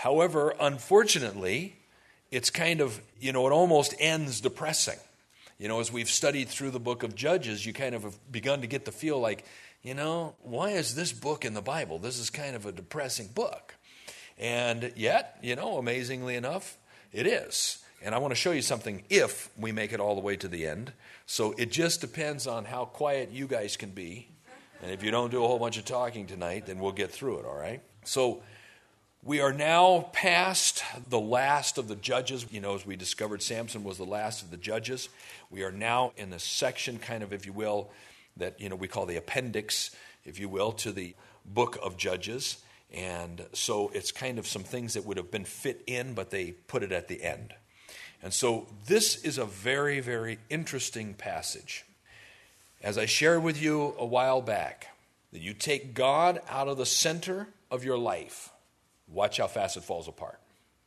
However, unfortunately, it's kind of, it almost ends depressing. As we've studied through the book of Judges, you kind of have begun to get the feel like, why is this book in the Bible? This is kind of a depressing book. And yet, amazingly enough, it is. And I want to show you something if we make it all the way to the end. So it just depends on how quiet you guys can be. And if you don't do a whole bunch of talking tonight, then we'll get through it, all right? So we are now past the last of the judges. As we discovered, Samson was the last of the judges. We are now in the section, kind of, if you will, that, we call the appendix, if you will, to the book of Judges. And so it's kind of some things that would have been fit in, but they put it at the end. And so this is a very, very interesting passage. As I shared with you a while back, that you take God out of the center of your life, watch how fast it falls apart.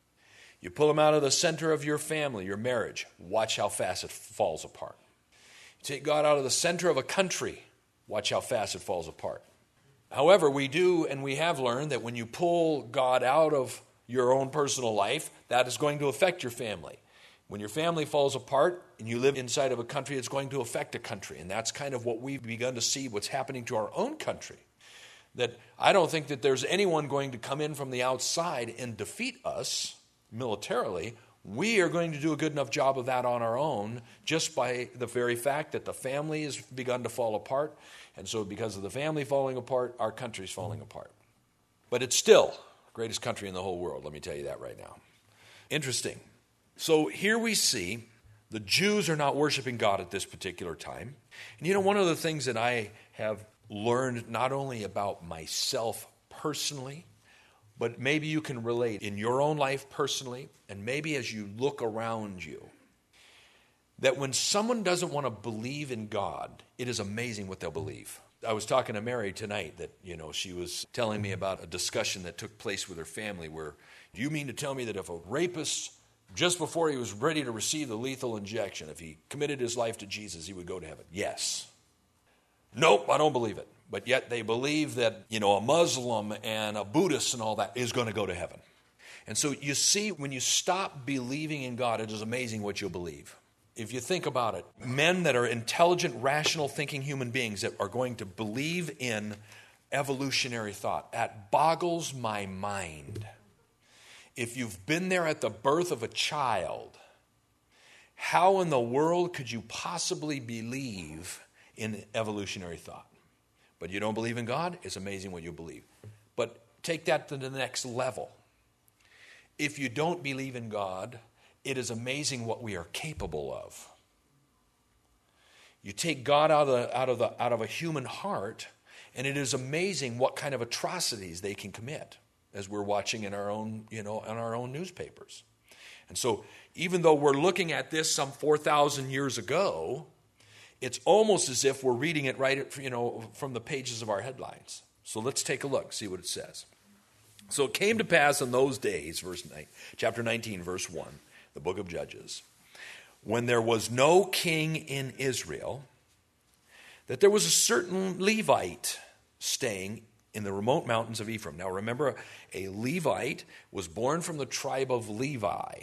You pull him out of the center of your family, your marriage, watch how fast it falls apart. You take God out of the center of a country, watch how fast it falls apart. However, we do and we have learned that when you pull God out of your own personal life, that is going to affect your family. When your family falls apart and you live inside of a country, it's going to affect a country. And that's kind of what we've begun to see, what's happening to our own country. That I don't think that there's anyone going to come in from the outside and defeat us militarily. We are going to do a good enough job of that on our own, just by the very fact that the family has begun to fall apart. And so because of the family falling apart, our country's falling apart. But it's still the greatest country in the whole world, let me tell you that right now. Interesting. So here we see the Jews are not worshiping God at this particular time. And one of the things that I have learned not only about myself personally, but maybe you can relate in your own life personally, and maybe as you look around you, that when someone doesn't want to believe in God, it is amazing what they'll believe. I was talking to Mary tonight that, she was telling me about a discussion that took place with her family where, do you mean to tell me that if a rapist, just before he was ready to receive the lethal injection, if he committed his life to Jesus, he would go to heaven? Yes. Nope, I don't believe it. But yet they believe that, a Muslim and a Buddhist and all that is going to go to heaven. And so you see, when you stop believing in God, it is amazing what you'll believe. If you think about it, men that are intelligent, rational thinking human beings that are going to believe in evolutionary thought, that boggles my mind. If you've been there at the birth of a child, how in the world could you possibly believe in evolutionary thought? But you don't believe in God? It's amazing what you believe. But take that to the next level. If you don't believe in God, it is amazing what we are capable of. You take God out of a human heart, and it is amazing what kind of atrocities they can commit, as we're watching in our own, in our own newspapers. And so, even though we're looking at this some 4,000 years ago, it's almost as if we're reading it right, from the pages of our headlines. So let's take a look, see what it says. So it came to pass in those days, chapter 19, verse 1, the book of Judges, when there was no king in Israel, that there was a certain Levite staying in the remote mountains of Ephraim. Now remember, a Levite was born from the tribe of Levi.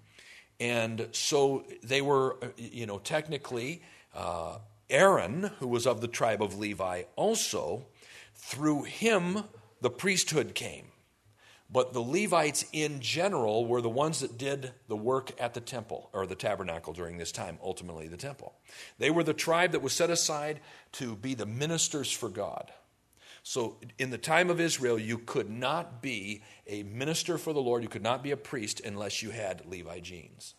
And so they were, technically, Aaron, who was of the tribe of Levi also, through him the priesthood came. But the Levites in general were the ones that did the work at the temple, or the tabernacle during this time, ultimately the temple. They were the tribe that was set aside to be the ministers for God. So in the time of Israel, you could not be a minister for the Lord, you could not be a priest unless you had Levi genes.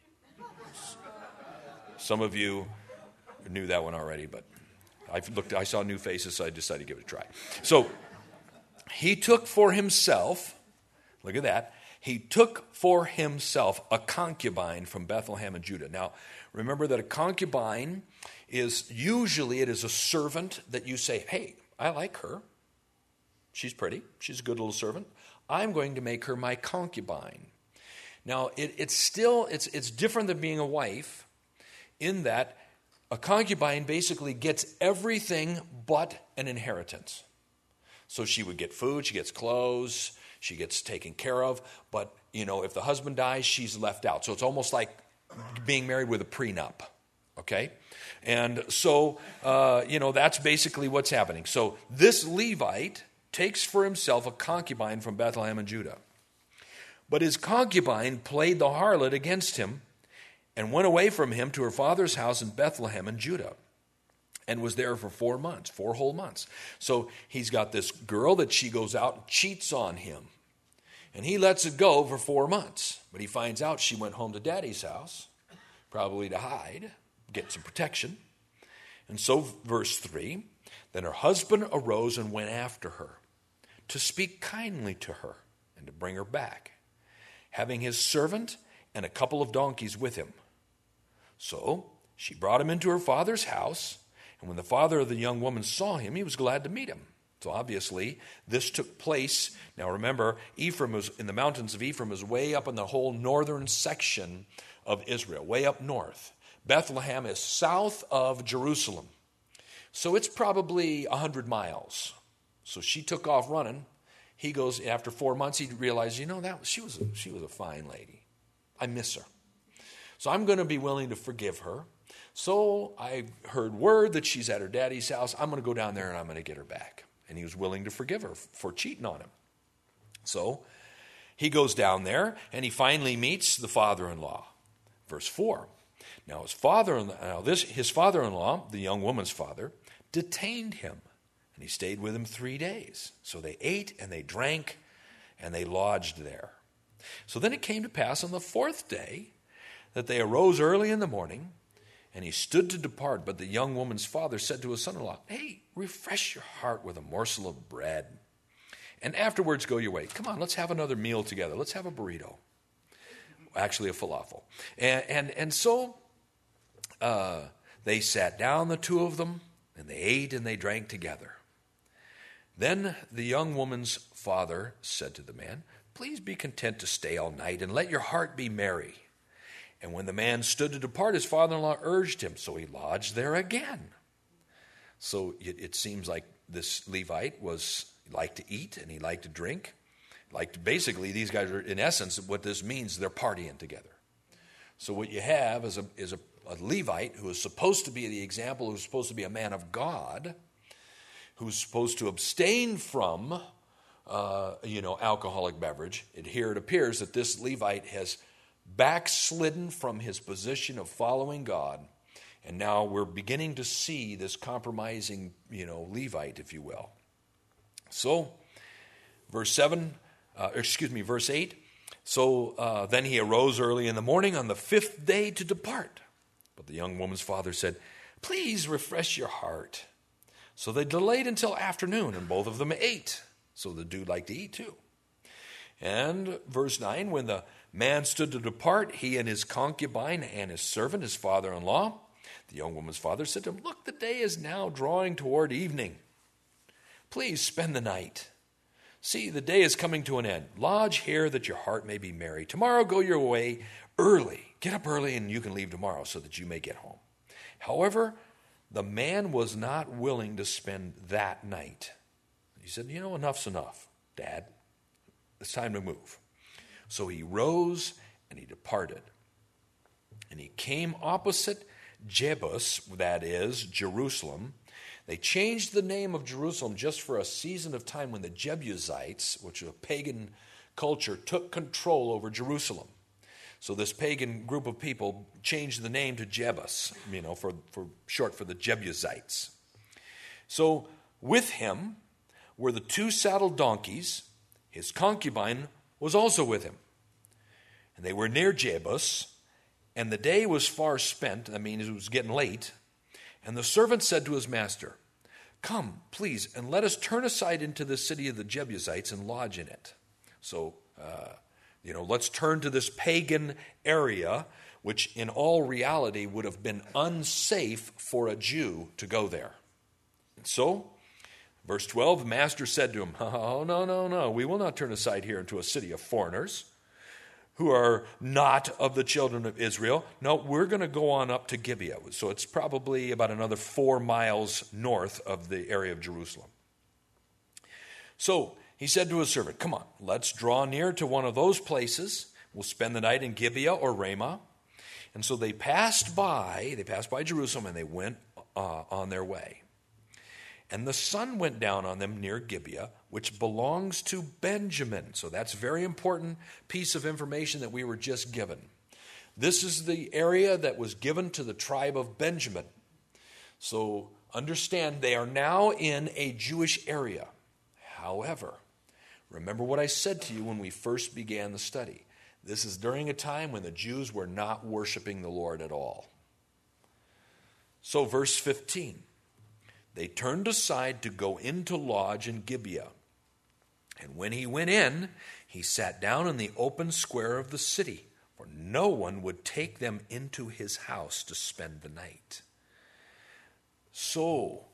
Some of you knew that one already, but I saw new faces, so I decided to give it a try. So he took for himself, look at that, he took for himself a concubine from Bethlehem and Judah. Now, remember that a concubine is usually, it is a servant that you say, hey, I like her. She's pretty. She's a good little servant. I'm going to make her my concubine. Now, it's different than being a wife in that a concubine basically gets everything but an inheritance. So she would get food, she gets clothes, She gets taken care of. But, if the husband dies, she's left out. So it's almost like being married with a prenup. Okay? And so, that's basically what's happening. So this Levite takes for himself a concubine from Bethlehem in Judah. But his concubine played the harlot against him and went away from him to her father's house in Bethlehem in Judah and was there for 4 months, 4 whole months. So he's got this girl that she goes out and cheats on him. And he lets it go for 4 months. But he finds out she went home to daddy's house, probably to hide, get some protection. And so, verse 3, then her husband arose and went after her to speak kindly to her and to bring her back, having his servant and a couple of donkeys with him. So she brought him into her father's house, and when the father of the young woman saw him, he was glad to meet him. So obviously, this took place. Now remember, Ephraim was in the mountains of Ephraim is way up in the whole northern section of Israel, way up north. Bethlehem is south of Jerusalem. So it's probably 100 miles. So she took off running. He goes, after 4 months, he realized, she was a fine lady. I miss her. So I'm going to be willing to forgive her. So I heard word that she's at her daddy's house. I'm going to go down there and I'm going to get her back. And he was willing to forgive her for cheating on him. So he goes down there and he finally meets the father-in-law. Verse 4. Now his father-in-law, the young woman's father, detained him. And he stayed with him 3 days. So they ate and they drank and they lodged there. So then it came to pass on the 4th day that they arose early in the morning, and he stood to depart. But the young woman's father said to his son-in-law, hey, refresh your heart with a morsel of bread, and afterwards go your way. Come on, let's have another meal together. Let's have a burrito. Actually, a falafel. And so they sat down, the two of them, and they ate and they drank together. Then the young woman's father said to the man, please be content to stay all night and let your heart be merry. And when the man stood to depart, his father-in-law urged him, so he lodged there again. So it seems like this Levite liked to eat and he liked to drink. Basically, these guys are, in essence, what this means, they're partying together. So what you have is a Levite who is supposed to be the example, who's supposed to be a man of God, who's supposed to abstain from, alcoholic beverage. Here it appears that this Levite has backslidden from his position of following God, and now we're beginning to see this compromising, Levite, if you will. So, verse 8. So then he arose early in the morning on the 5th day to depart. But the young woman's father said, please refresh your heart. So they delayed until afternoon, and both of them ate. So the dude liked to eat too. And verse 9, when the man stood to depart, he and his concubine and his servant, his father-in-law, the young woman's father said to him, look, the day is now drawing toward evening. Please spend the night. See, the day is coming to an end. Lodge here that your heart may be merry. Tomorrow go your way early. Get up early and you can leave tomorrow so that you may get home. However, the man was not willing to spend that night. He said, enough's enough, Dad. It's time to move. So he rose and he departed. And he came opposite Jebus, that is, Jerusalem. They changed the name of Jerusalem just for a season of time when the Jebusites, which was a pagan culture, took control over Jerusalem. So this pagan group of people changed the name to Jebus, for short for the Jebusites. So with him were the 2 saddled donkeys. His concubine was also with him. And they were near Jebus, and the day was far spent. It was getting late. And the servant said to his master, come, please, and let us turn aside into the city of the Jebusites and lodge in it. So, let's turn to this pagan area, which in all reality would have been unsafe for a Jew to go there. And so, verse 12, the master said to him, oh, no, we will not turn aside here into a city of foreigners who are not of the children of Israel. No, we're going to go on up to Gibeah. So it's probably about another 4 miles north of the area of Jerusalem. So he said to his servant, come on, let's draw near to one of those places. We'll spend the night in Gibeah or Ramah. And so they passed by Jerusalem, and they went on their way. And the sun went down on them near Gibeah, which belongs to Benjamin. So that's a very important piece of information that we were just given. This is the area that was given to the tribe of Benjamin. So understand, they are now in a Jewish area. However, remember what I said to you when we first began the study. This is during a time when the Jews were not worshiping the Lord at all. So verse 15, they turned aside to go in to lodge in Gibeah. And when he went in, he sat down in the open square of the city, for no one would take them into his house to spend the night. So,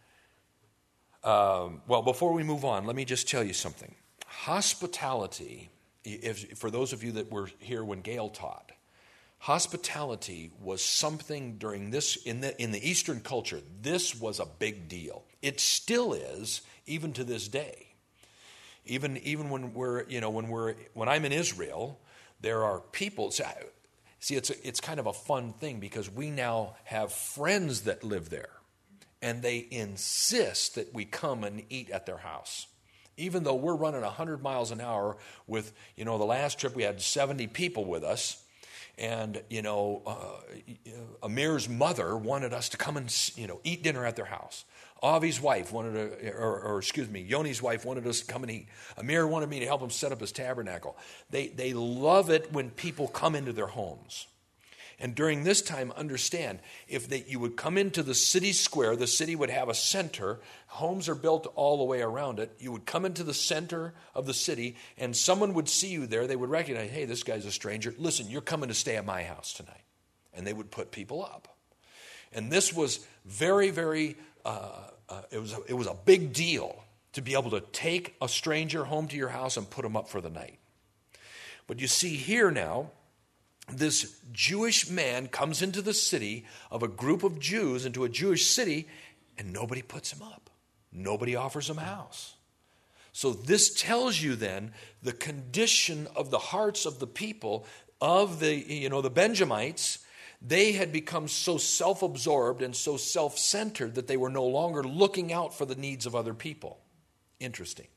before we move on, let me just tell you something. Hospitality, for those of you that were here when Gail taught, hospitality was something during this, in the Eastern culture, this was a big deal. It still is, even to this day. Even when when I'm in Israel, there are people. See, it's kind of a fun thing because we now have friends that live there, and they insist that we come and eat at their house. Even though we're running 100 miles an hour with, the last trip we had 70 people with us, and, Amir's mother wanted us to come and, eat dinner at their house. Avi's wife Yoni's wife wanted us to come and eat. Amir wanted me to help him set up his tabernacle. They love it when people come into their homes. And during this time, understand, you would come into the city square, the city would have a center. Homes are built all the way around it. You would come into the center of the city, and someone would see you there. They would recognize, hey, this guy's a stranger. Listen, you're coming to stay at my house tonight. And they would put people up. And this was very, very, it was a big deal to be able to take a stranger home to your house and put them up for the night. But you see here now, this Jewish man comes into the city of a group of Jews, into a Jewish city, and nobody puts him up. Nobody offers him a house. So this tells you then the condition of the hearts of the people, of the Benjamites. They had become so self-absorbed and so self-centered that they were no longer looking out for the needs of other people. Interesting.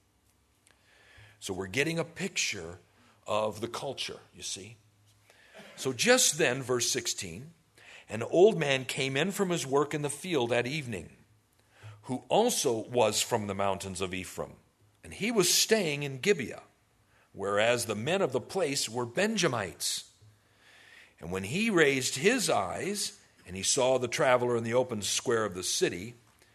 So we're getting a picture of the culture, you see. So just then, verse 16, an old man came in from his work in the field that evening, who also was from the mountains of Ephraim, and he was staying in Gibeah, whereas the men of the place were Benjamites. And when he raised his eyes, and he saw the traveler in the open square of the city,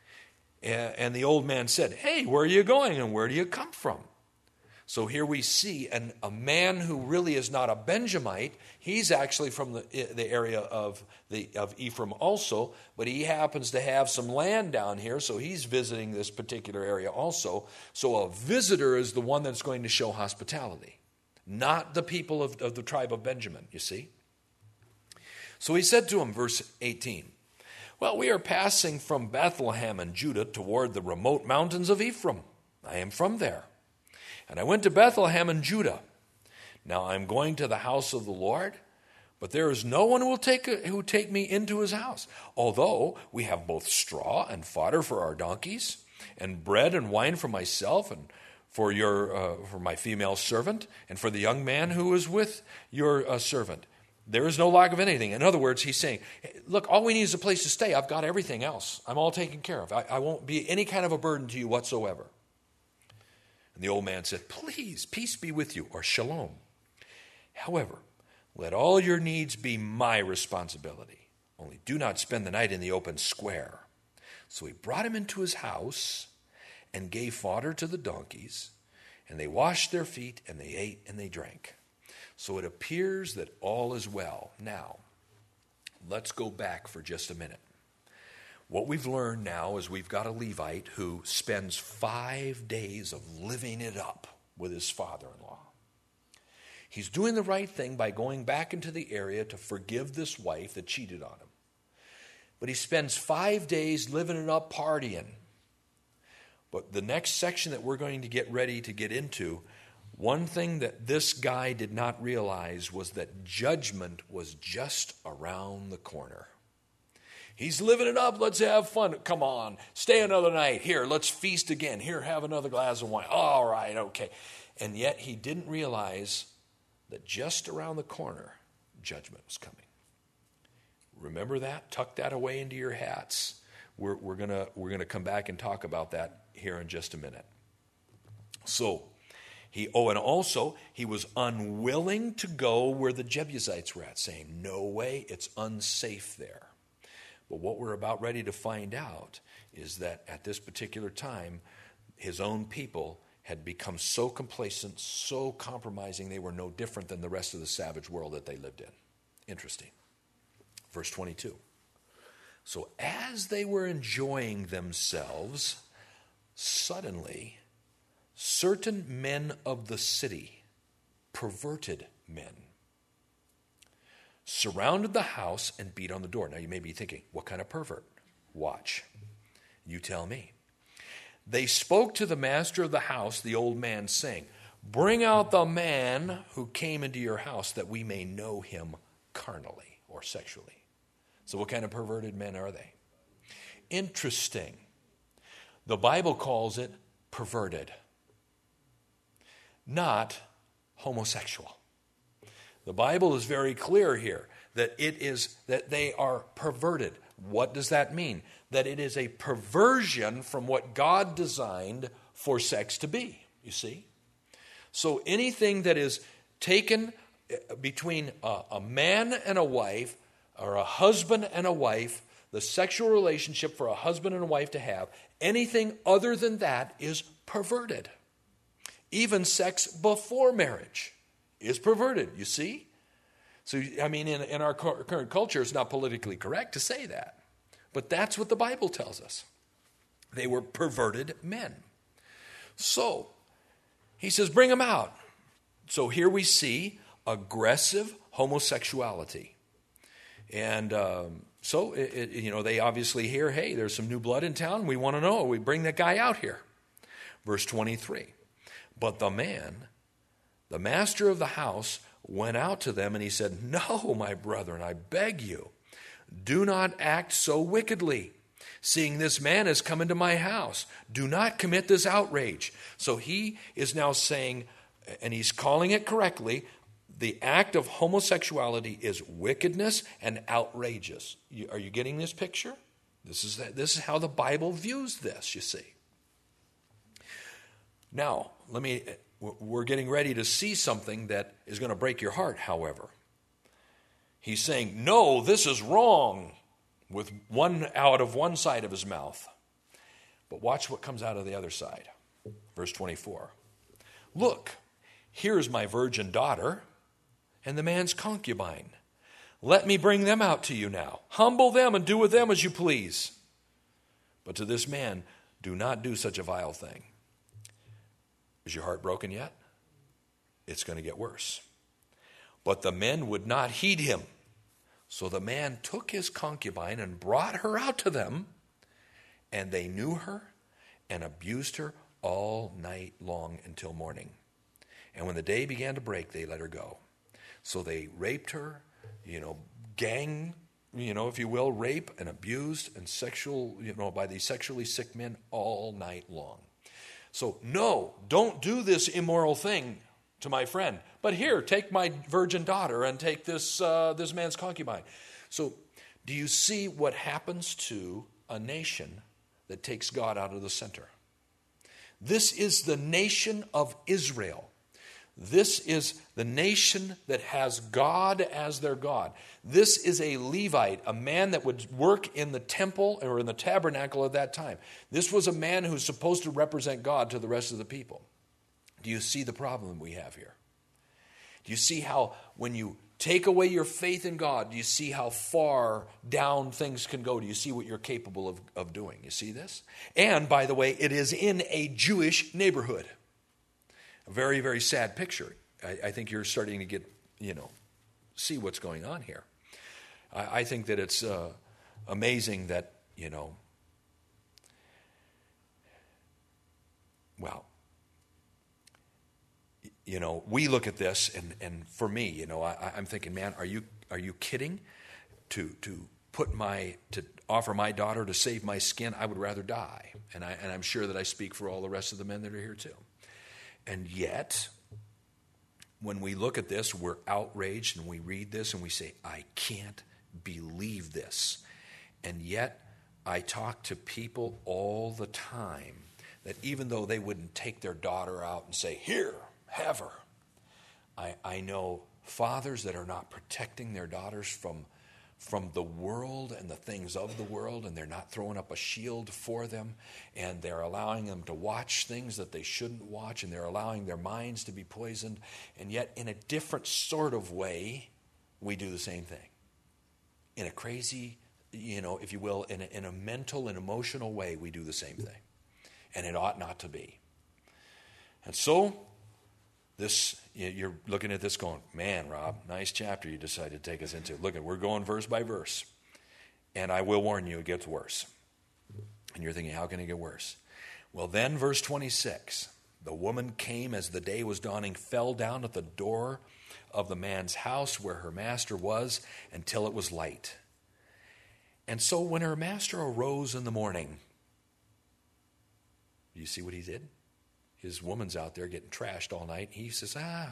and the old man said, hey, where are you going, and where do you come from? So here we see a man who really is not a Benjamite. He's actually from the area of Ephraim also, but he happens to have some land down here, so he's visiting this particular area also. So a visitor is the one that's going to show hospitality, not the people of the tribe of Benjamin, you see. So he said to him, verse 18, well, we are passing from Bethlehem in Judah toward the remote mountains of Ephraim. I am from there. And I went to Bethlehem in Judah. Now I'm going to the house of the Lord, but there is no one who will take me into his house. Although we have both straw and fodder for our donkeys, and bread and wine for myself and for my female servant, and for the young man who is with your servant. There is no lack of anything. In other words, he's saying, look, all we need is a place to stay. I've got everything else. I'm all taken care of. I won't be any kind of a burden to you whatsoever. And the old man said, please, peace be with you, or shalom. However, let all your needs be my responsibility. Only do not spend the night in the open square. So he brought him into his house and gave fodder to the donkeys, and they washed their feet, and they ate and they drank. So it appears that all is well. Now, let's go back for just a minute. What we've learned now is we've got a Levite who spends 5 days of living it up with his father-in-law. He's doing the right thing by going back into the area to forgive this wife that cheated on him. But he spends 5 days living it up, partying. But the next section that we're going to get ready to get into, one thing that this guy did not realize was that judgment was just around the corner. He's living it up. Let's have fun. Come on. Stay another night. Here, let's feast again. Here, have another glass of wine. All right, okay. And yet he didn't realize that just around the corner, judgment was coming. Remember that? Tuck that away into your hats. We're gonna come back and talk about that here in just a minute. So, and also he was unwilling to go where the Jebusites were at, saying, "No way, it's unsafe there." But what we're about ready to find out is that at this particular time, his own people had become so complacent, so compromising, they were no different than the rest of the savage world that they lived in. Interesting. Verse 22. So as they were enjoying themselves, suddenly certain men of the city, perverted men, surrounded the house and beat on the door. Now you may be thinking, what kind of pervert? Watch. You tell me. They spoke to the master of the house, the old man, saying, "Bring out the man who came into your house that we may know him carnally," or sexually. So what kind of perverted men are they? Interesting. The Bible calls it perverted, not homosexual. The Bible is very clear here that they are perverted. What does that mean? That it is a perversion from what God designed for sex to be, you see? So anything that is taken between a man and a wife, or a husband and a wife, the sexual relationship for a husband and a wife to have, anything other than that is perverted. Even sex before marriage is perverted, you see? So, I mean, in our current culture, it's not politically correct to say that. But that's what the Bible tells us. They were perverted men. So, he says, bring them out. So here we see aggressive homosexuality. And they obviously hear, hey, there's some new blood in town. We want to know. We bring that guy out here. Verse 23. But the man, the master of the house, went out to them and he said, "No, my brethren, I beg you, do not act so wickedly. Seeing this man has come into my house, do not commit this outrage." So he is now saying, and he's calling it correctly, the act of homosexuality is wickedness and outrageous. Are you getting this picture? This is how the Bible views this, you see. Now, we're getting ready to see something that is going to break your heart, however. He's saying, "No, this is wrong," with one out of one side of his mouth. But watch what comes out of the other side. Verse 24. "Look, here's my virgin daughter and the man's concubine. Let me bring them out to you now. Humble them and do with them as you please. But to this man, do not do such a vile thing." Is your heart broken yet? It's going to get worse. But the men would not heed him. So the man took his concubine and brought her out to them, and they knew her and abused her all night long until morning. And when the day began to break, they let her go. So they raped her, gang, if you will, rape and abused and sexual, by these sexually sick men all night long. So no, don't do this immoral thing to my friend. But here, take my virgin daughter and take this man's concubine. So do you see what happens to a nation that takes God out of the center? This is the nation of Israel. This is the nation that has God as their God. This is a Levite, a man that would work in the temple or in the tabernacle at that time. This was a man who's supposed to represent God to the rest of the people. Do you see the problem we have here? Do you see how when you take away your faith in God, do you see how far down things can go? Do you see what you're capable of doing? You see this? And, by the way, it is in a Jewish neighborhood. A very, very sad picture. I think you're starting to get, see what's going on here. I think that it's Well, we look at this, and for me, I'm thinking, man, are you kidding? To offer my daughter to save my skin, I would rather die. And I'm sure that I speak for all the rest of the men that are here too. And yet, when we look at this, we're outraged, and we read this and we say, I can't believe this. And yet, I talk to people all the time that even though they wouldn't take their daughter out and say, here, have her, I know fathers that are not protecting their daughters from the world and the things of the world, and they're not throwing up a shield for them, and they're allowing them to watch things that they shouldn't watch, and they're allowing their minds to be poisoned. And yet, in a different sort of way, we do the same thing. In a crazy, if you will, in a mental and emotional way, we do the same thing. And it ought not to be. And so, you're looking at this going, man, Rob, nice chapter you decided to take us into. Look, we're going verse by verse. And I will warn you, it gets worse. And you're thinking, how can it get worse? Well, then, verse 26, the woman came as the day was dawning, fell down at the door of the man's house where her master was until it was light. And so when her master arose in the morning, you see what he did? His woman's out there getting trashed all night. He says, I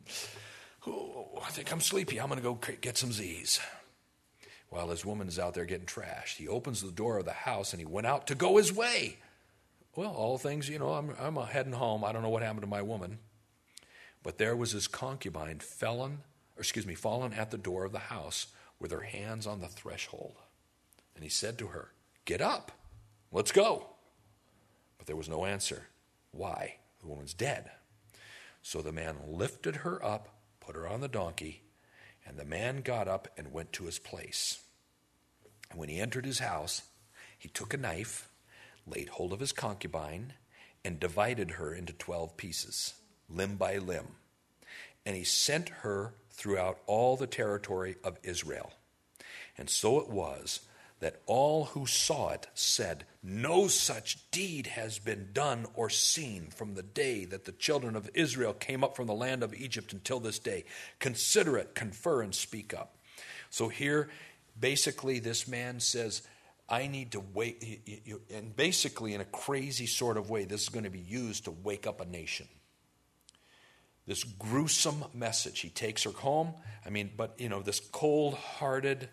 think I'm sleepy. I'm going to go get some Z's. While his woman is out there getting trashed, he opens the door of the house and he went out to go his way. Well, all things, I'm heading home. I don't know what happened to my woman. But there was his concubine fallen at the door of the house with her hands on the threshold. And he said to her, get up, let's go. But there was no answer. Why? The woman's dead. So the man lifted her up, put her on the donkey, and the man got up and went to his place. And when he entered his house, he took a knife, laid hold of his concubine, and divided her into 12 pieces, limb by limb. And he sent her throughout all the territory of Israel. And so it was that all who saw it said, no such deed has been done or seen from the day that the children of Israel came up from the land of Egypt until this day. Consider it, confer, and speak up. So here, basically, this man says, I need to wait. And basically, in a crazy sort of way, this is going to be used to wake up a nation. This gruesome message. He takes her home. This cold-hearted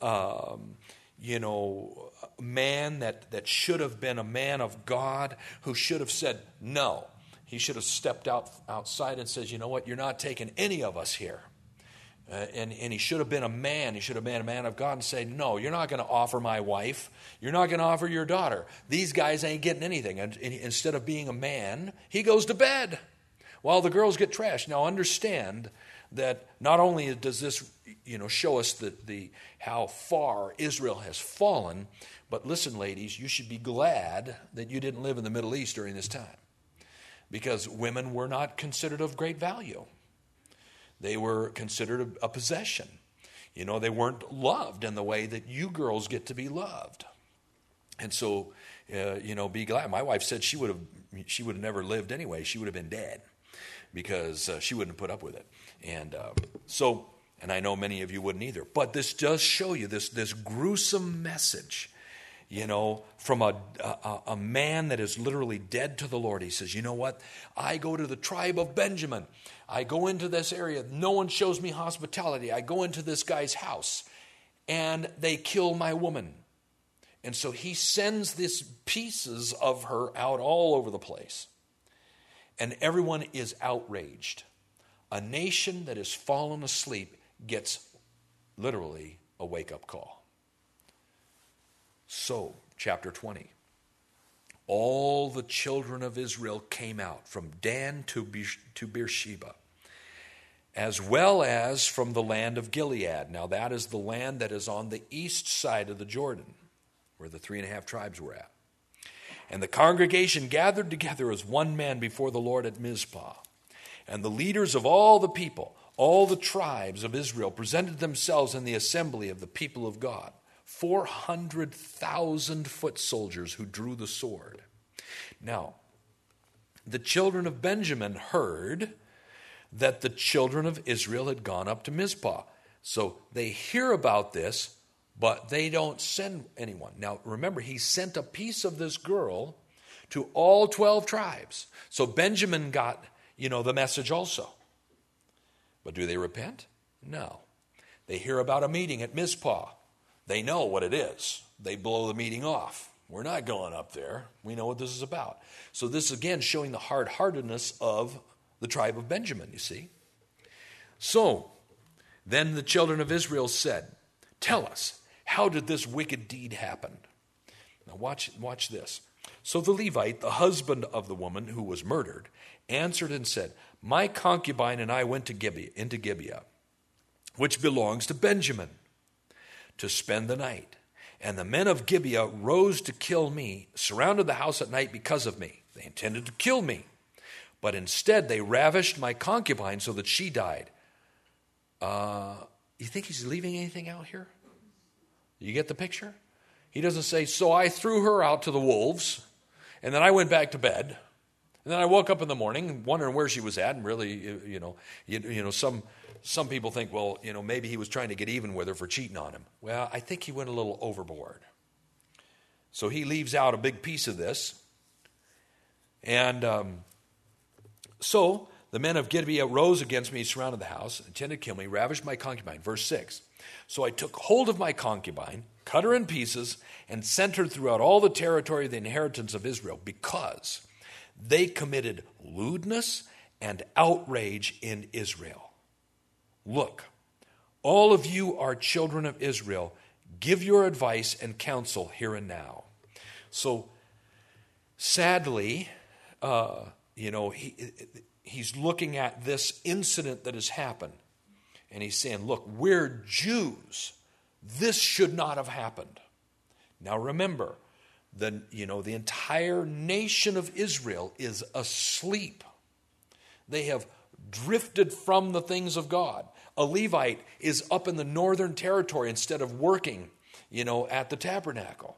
man that should have been a man of God, who should have said no. He should have stepped outside and says, you know what, you're not taking any of us here. And he should have been a man. He should have been a man of God and say, no, you're not going to offer my wife. You're not going to offer your daughter. These guys ain't getting anything. And instead of being a man, he goes to bed while the girls get trashed. Now understand that not only does this show us how far Israel has fallen, but listen, ladies, you should be glad that you didn't live in the Middle East during this time, because women were not considered of great value. They were considered a possession. They weren't loved in the way that you girls get to be loved. And so, be glad. My wife said she would have never lived anyway. She would have been dead, because she wouldn't have put up with it. And and I know many of you wouldn't either. But this does show you this gruesome message, from a man that is literally dead to the Lord. He says, you know what? I go to the tribe of Benjamin. I go into this area. No one shows me hospitality. I go into this guy's house, and they kill my woman. And so he sends these pieces of her out all over the place. And everyone is outraged. A nation that has fallen asleep gets literally a wake-up call. So, chapter 20. All the children of Israel came out from Dan to Beersheba, as well as from the land of Gilead. Now that is the land that is on the east side of the Jordan, where the 3.5 tribes were at. And the congregation gathered together as one man before the Lord at Mizpah. And the leaders of all the people, all the tribes of Israel, presented themselves in the assembly of the people of God. 400,000 foot soldiers who drew the sword. Now, the children of Benjamin heard that the children of Israel had gone up to Mizpah. So they hear about this, but they don't send anyone. Now, remember, he sent a piece of this girl to all 12 tribes. So Benjamin got, the message also. But do they repent? No. They hear about a meeting at Mizpah. They know what it is. They blow the meeting off. We're not going up there. We know what this is about. So this is again showing the hard-heartedness of the tribe of Benjamin, you see. So then the children of Israel said, "Tell us, how did this wicked deed happen?" Now watch this. So the Levite, the husband of the woman who was murdered, answered and said, "My concubine and I went into Gibeah, which belongs to Benjamin, to spend the night. And the men of Gibeah rose to kill me, surrounded the house at night because of me. They intended to kill me, but instead they ravished my concubine so that she died." You think he's leaving anything out here? You get the picture? He doesn't say, "So I threw her out to the wolves, and then I went back to bed, and then I woke up in the morning wondering where she was at." And really, some people think, well, maybe he was trying to get even with her for cheating on him. Well, I think he went a little overboard. So he leaves out a big piece of this. And so the men of Gibeah rose against me, surrounded the house, intended to kill me, ravished my concubine. Verse 6. So I took hold of my concubine, cut her in pieces, and sent her throughout all the territory of the inheritance of Israel, because they committed lewdness and outrage in Israel. Look, all of you are children of Israel. Give your advice and counsel here and now. So, sadly, he's looking at this incident that has happened, and he's saying, look, we're Jews. This should not have happened. Now remember, the entire nation of Israel is asleep. They have drifted from the things of God. A Levite is up in the northern territory instead of working, at the tabernacle.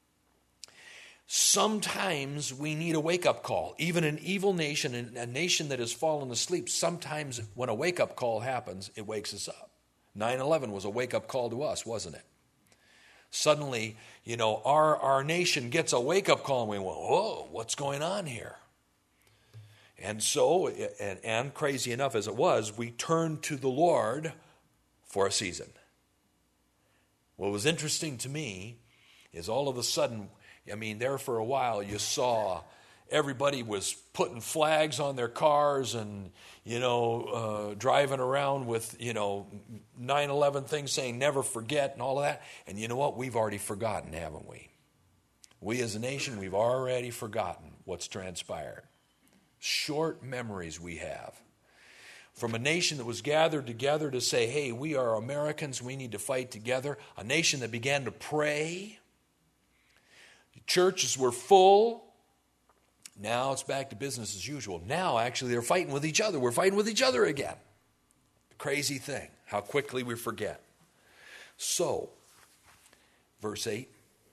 Sometimes we need a wake-up call. Even an evil nation, a nation that has fallen asleep, sometimes when a wake-up call happens, it wakes us up. 9/11 was a wake-up call to us, wasn't it? Suddenly, our nation gets a wake-up call, and we went, whoa, what's going on here? And so, and crazy enough as it was, we turned to the Lord for a season. What was interesting to me is all of a sudden, there for a while you saw everybody was putting flags on their cars and, driving around with, 9/11 things saying never forget and all of that. And you know what? We've already forgotten, haven't we? We as a nation, we've already forgotten what's transpired. Short memories we have. From a nation that was gathered together to say, hey, we are Americans, we need to fight together. A nation that began to pray. Churches were full. Now it's back to business as usual. Now, actually, they're fighting with each other. We're fighting with each other again. Crazy thing, how quickly we forget. So, verse 8.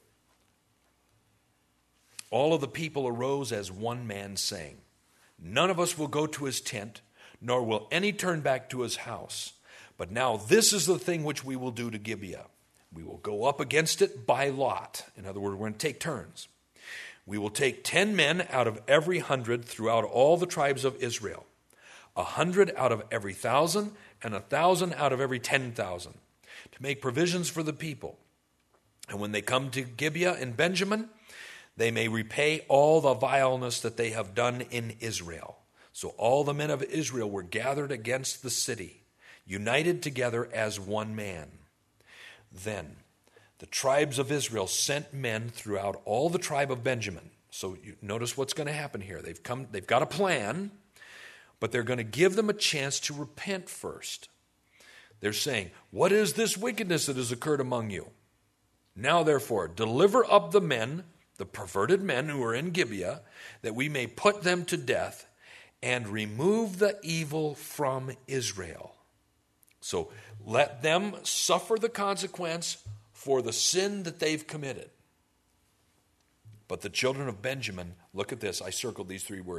All of the people arose as one man, saying, "None of us will go to his tent, nor will any turn back to his house. But now this is the thing which we will do to Gibeah. We will go up against it by lot." In other words, we're going to take turns. "We will take 10 men out of every 100 throughout all the tribes of Israel, 100 out of every 1,000, and 1,000 out of every 10,000, to make provisions for the people. And when they come to Gibeah in Benjamin, they may repay all the vileness that they have done in Israel." So all the men of Israel were gathered against the city, united together as one man. Then the tribes of Israel sent men throughout all the tribe of Benjamin. So you notice what's going to happen here. They've got a plan, but they're going to give them a chance to repent first. They're saying, "What is this wickedness that has occurred among you? Now therefore, deliver up the men, the perverted men who are in Gibeah, that we may put them to death and remove the evil from Israel." So let them suffer the consequence for the sin that they've committed. But the children of Benjamin, look at this, I circled these 3 words,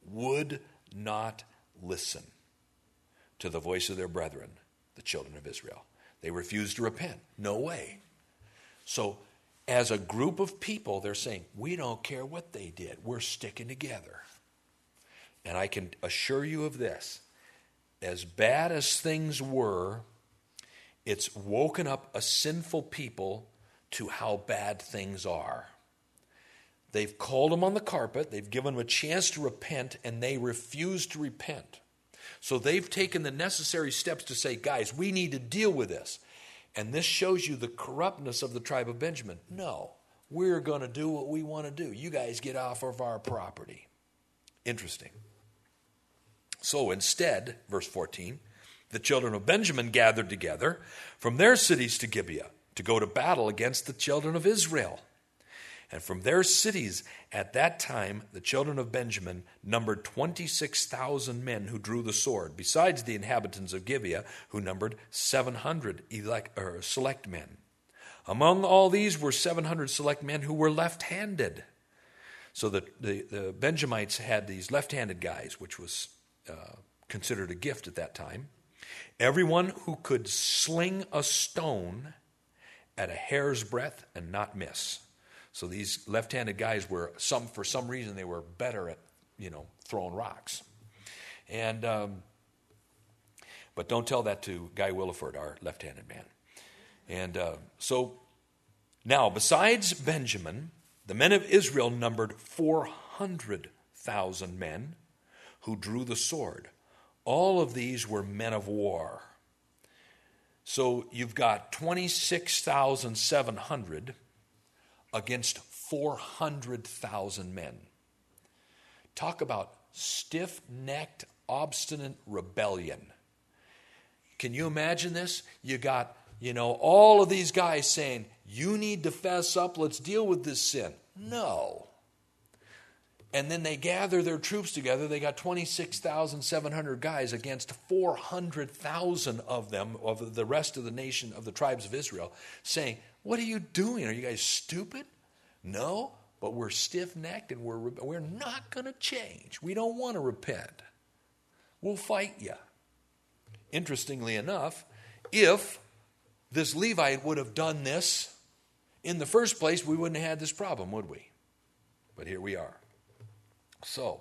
would not listen to the voice of their brethren, the children of Israel. They refused to repent. No way. So as a group of people, they're saying, we don't care what they did. We're sticking together. And I can assure you of this. As bad as things were, it's woken up a sinful people to how bad things are. They've called them on the carpet. They've given them a chance to repent, and they refuse to repent. So they've taken the necessary steps to say, guys, we need to deal with this. And this shows you the corruptness of the tribe of Benjamin. No, we're going to do what we want to do. You guys get off of our property. Interesting. So instead, verse 14, the children of Benjamin gathered together from their cities to Gibeah to go to battle against the children of Israel. And from their cities at that time, the children of Benjamin numbered 26,000 men who drew the sword, besides the inhabitants of Gibeah, who numbered 700 select men. Among all these were 700 select men who were left-handed. So the Benjamites had these left-handed guys, which was considered a gift at that time. Everyone who could sling a stone at a hair's breadth and not miss. So these left-handed guys were, for some reason, they were better at, throwing rocks. And but don't tell that to Guy Williford, our left-handed man. And so now, besides Benjamin, the men of Israel numbered 400,000 men who drew the sword. All of these were men of war. So you've got 26,700 against 400,000 men. Talk about stiff-necked, obstinate rebellion. Can you imagine this? You got, all of these guys saying, you need to fess up, let's deal with this sin. No. And then they gather their troops together. They got 26,700 guys against 400,000 of them, of the rest of the nation, of the tribes of Israel, saying, what are you doing? Are you guys stupid? No, but we're stiff-necked and we're not going to change. We don't want to repent. We'll fight you. Interestingly enough, if this Levite would have done this in the first place, we wouldn't have had this problem, would we? But here we are. So,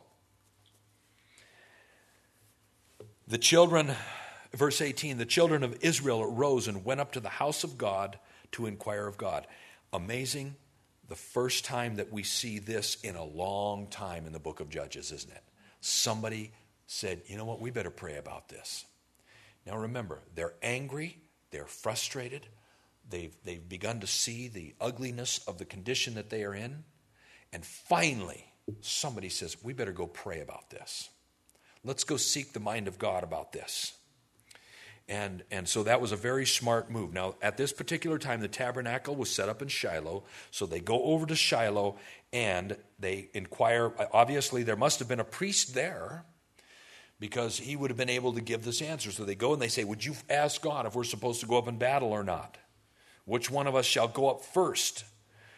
the children, verse 18, the children of Israel arose and went up to the house of God to inquire of God. Amazing, the first time that we see this in a long time in the book of Judges, isn't it? Somebody said, you know what, we better pray about this. Now remember, they're angry, they're frustrated, they've begun to see the ugliness of the condition that they are in, and finally, somebody says, we better go pray about this. Let's go seek the mind of God about this. And so that was a very smart move. Now, at this particular time, the tabernacle was set up in Shiloh. So they go over to Shiloh and they inquire. Obviously, there must have been a priest there because he would have been able to give this answer. So they go and they say, would you ask God if we're supposed to go up in battle or not? Which one of us shall go up first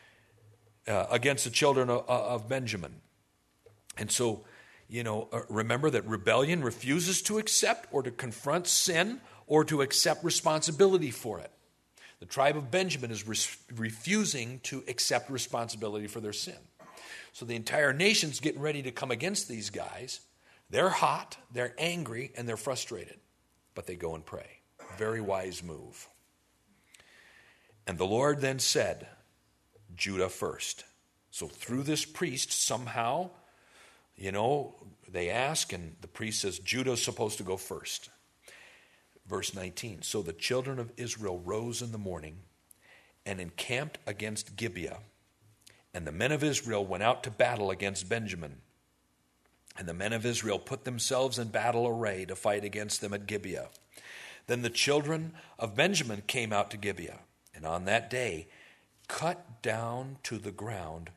against the children of Benjamin? And so, remember that rebellion refuses to accept or to confront sin or to accept responsibility for it. The tribe of Benjamin is refusing to accept responsibility for their sin. So the entire nation's getting ready to come against these guys. They're hot, they're angry, and they're frustrated. But they go and pray. Very wise move. And the Lord then said, Judah first. So through this priest, somehow, they ask, and the priest says, Judah's supposed to go first. Verse 19, so the children of Israel rose in the morning and encamped against Gibeah. And the men of Israel went out to battle against Benjamin. And the men of Israel put themselves in battle array to fight against them at Gibeah. Then the children of Benjamin came out to Gibeah, and on that day cut down to the ground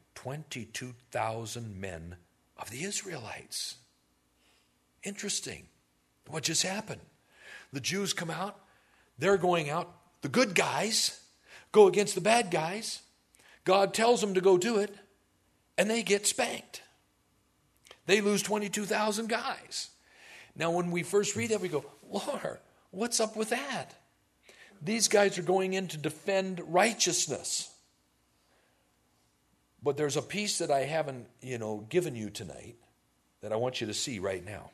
22,000 men of the Israelites. Interesting. What just happened? The Jews come out. They're going out. The good guys go against the bad guys. God tells them to go do it, and they get spanked. They lose 22,000 guys. Now, when we first read that, we go, Lord, what's up with that? These guys are going in to defend righteousness. But there's a piece that I haven't, given you tonight that I want you to see right now.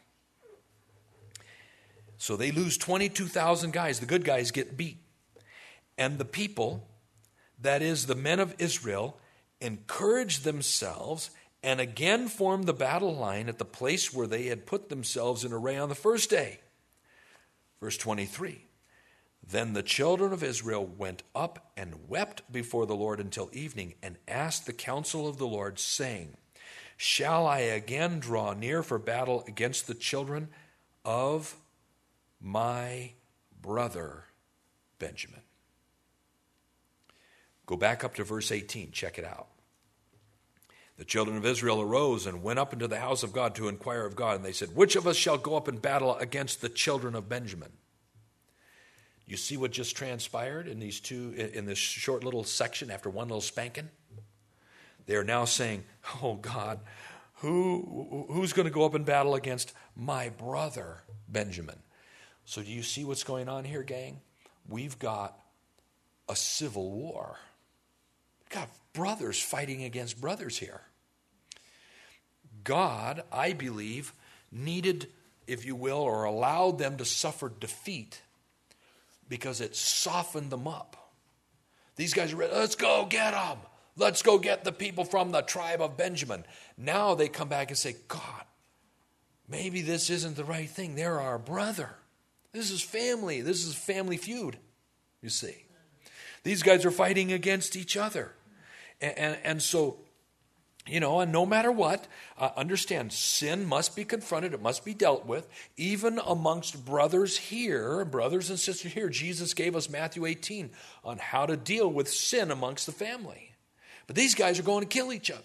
So they lose 22,000 guys. The good guys get beat. And the people, that is the men of Israel, encouraged themselves and again formed the battle line at the place where they had put themselves in array on the first day. Verse 23. Then the children of Israel went up and wept before the Lord until evening and asked the counsel of the Lord, saying, Shall I again draw near for battle against the children of my brother Benjamin? Go back up to verse 18. Check it out. The children of Israel arose and went up into the house of God to inquire of God. And they said, Which of us shall go up and battle against the children of Benjamin? You see what just transpired in this short little section after one little spanking? They are now saying, oh God, who's going to go up and battle against my brother Benjamin? So do you see what's going on here, gang? We've got a civil war. We've got brothers fighting against brothers here. God, I believe, needed, if you will, or allowed them to suffer defeat because it softened them up. These guys are ready. Let's go get them. Let's go get the people from the tribe of Benjamin. Now they come back and say, God, maybe this isn't the right thing. They're our brother. This is family. This is family feud, you see. These guys are fighting against each other. And so, and no matter what, understand, sin must be confronted. It must be dealt with. Even amongst brothers here, brothers and sisters here, Jesus gave us Matthew 18 on how to deal with sin amongst the family. But these guys are going to kill each other.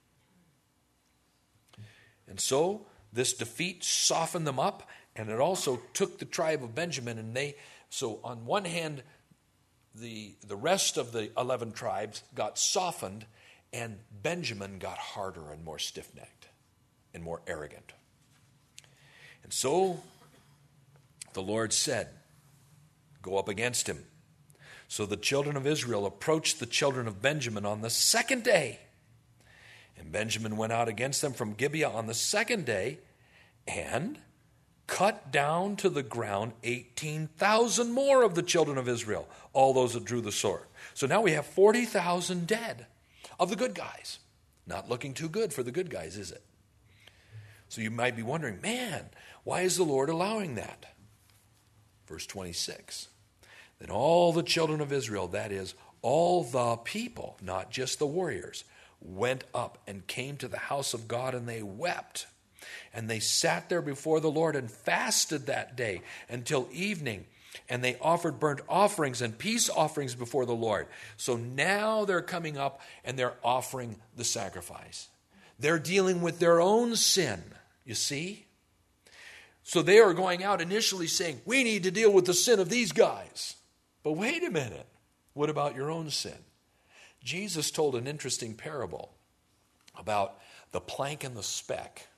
And so this defeat softened them up, and it also took the tribe of Benjamin. And so on one hand, the rest of the 11 tribes got softened, and Benjamin got harder and more stiff-necked and more arrogant. And so the Lord said, go up against him. So the children of Israel approached the children of Benjamin on the second day. And Benjamin went out against them from Gibeah on the second day and cut down to the ground 18,000 more of the children of Israel, all those that drew the sword. So now we have 40,000 dead of the good guys. Not looking too good for the good guys, is it? So you might be wondering, man, why is the Lord allowing that? Verse 26. Then all the children of Israel, that is, all the people, not just the warriors, went up and came to the house of God, and they wept. And they sat there before the Lord and fasted that day until evening. And they offered burnt offerings and peace offerings before the Lord. So now they're coming up and they're offering the sacrifice. They're dealing with their own sin, you see? So they are going out initially saying, we need to deal with the sin of these guys. But wait a minute. What about your own sin? Jesus told an interesting parable about the plank and the speck.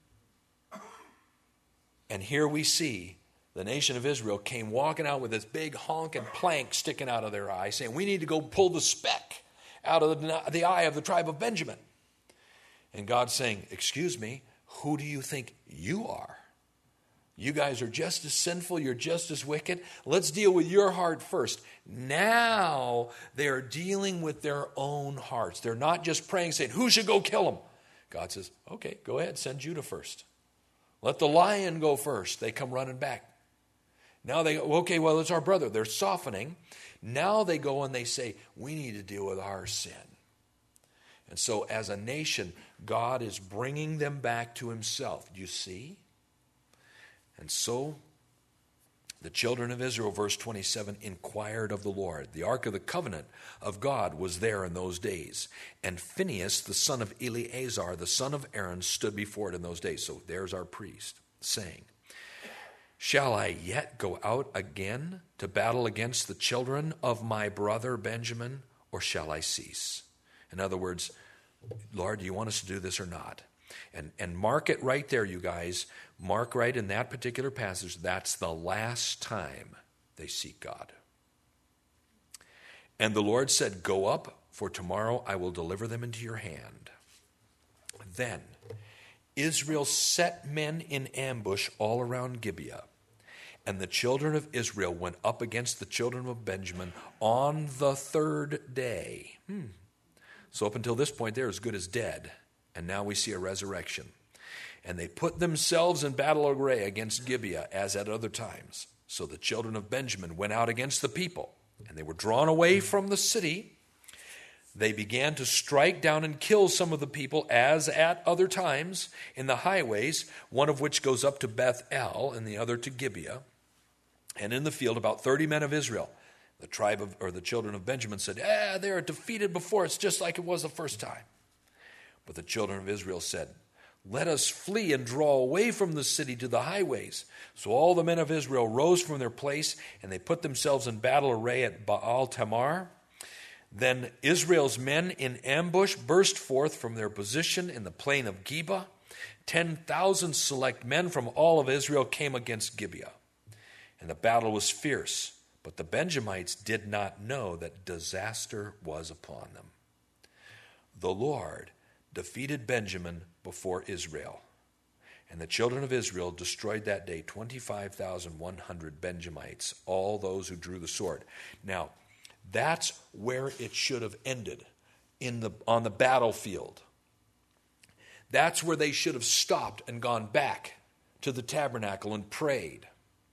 And here we see the nation of Israel came walking out with this big honking plank sticking out of their eye, saying, we need to go pull the speck out of the eye of the tribe of Benjamin. And God's saying, excuse me, who do you think you are? You guys are just as sinful. You're just as wicked. Let's deal with your heart first. Now they are dealing with their own hearts. They're not just praying, saying, who should go kill them? God says, okay, go ahead, send Judah first. Let the lion go first. They come running back. Now they go, okay, well, it's our brother. They're softening. Now they go and they say, we need to deal with our sin. And so as a nation, God is bringing them back to himself. Do you see? And so the children of Israel, verse 27, inquired of the Lord. The ark of the covenant of God was there in those days. And Phinehas, the son of Eleazar, the son of Aaron, stood before it in those days. So there's our priest saying, shall I yet go out again to battle against the children of my brother Benjamin, or shall I cease? In other words, Lord, do you want us to do this or not? And mark it right there, you guys. Mark right in that particular passage. That's the last time they seek God. And the Lord said, "Go up, for tomorrow I will deliver them into your hand." Then Israel set men in ambush all around Gibeah. And the children of Israel went up against the children of Benjamin on the third day. So up until this point, they're as good as dead. And now we see a resurrection. And they put themselves in battle array against Gibeah as at other times. So the children of Benjamin went out against the people, and they were drawn away from the city. They began to strike down and kill some of the people as at other times in the highways, one of which goes up to Beth-el and the other to Gibeah. And in the field about 30 men of Israel, the children of Benjamin said, they are defeated before us just like it was the first time. But the children of Israel said, "Let us flee and draw away from the city to the highways." So all the men of Israel rose from their place, and they put themselves in battle array at Baal Tamar. Then Israel's men in ambush burst forth from their position in the plain of Geba. 10,000 select men from all of Israel came against Gibeah. And the battle was fierce, but the Benjamites did not know that disaster was upon them. The Lord defeated Benjamin before Israel. And the children of Israel destroyed that day 25,100 Benjamites, all those who drew the sword. Now, that's where it should have ended, on the battlefield. That's where they should have stopped and gone back to the tabernacle and prayed.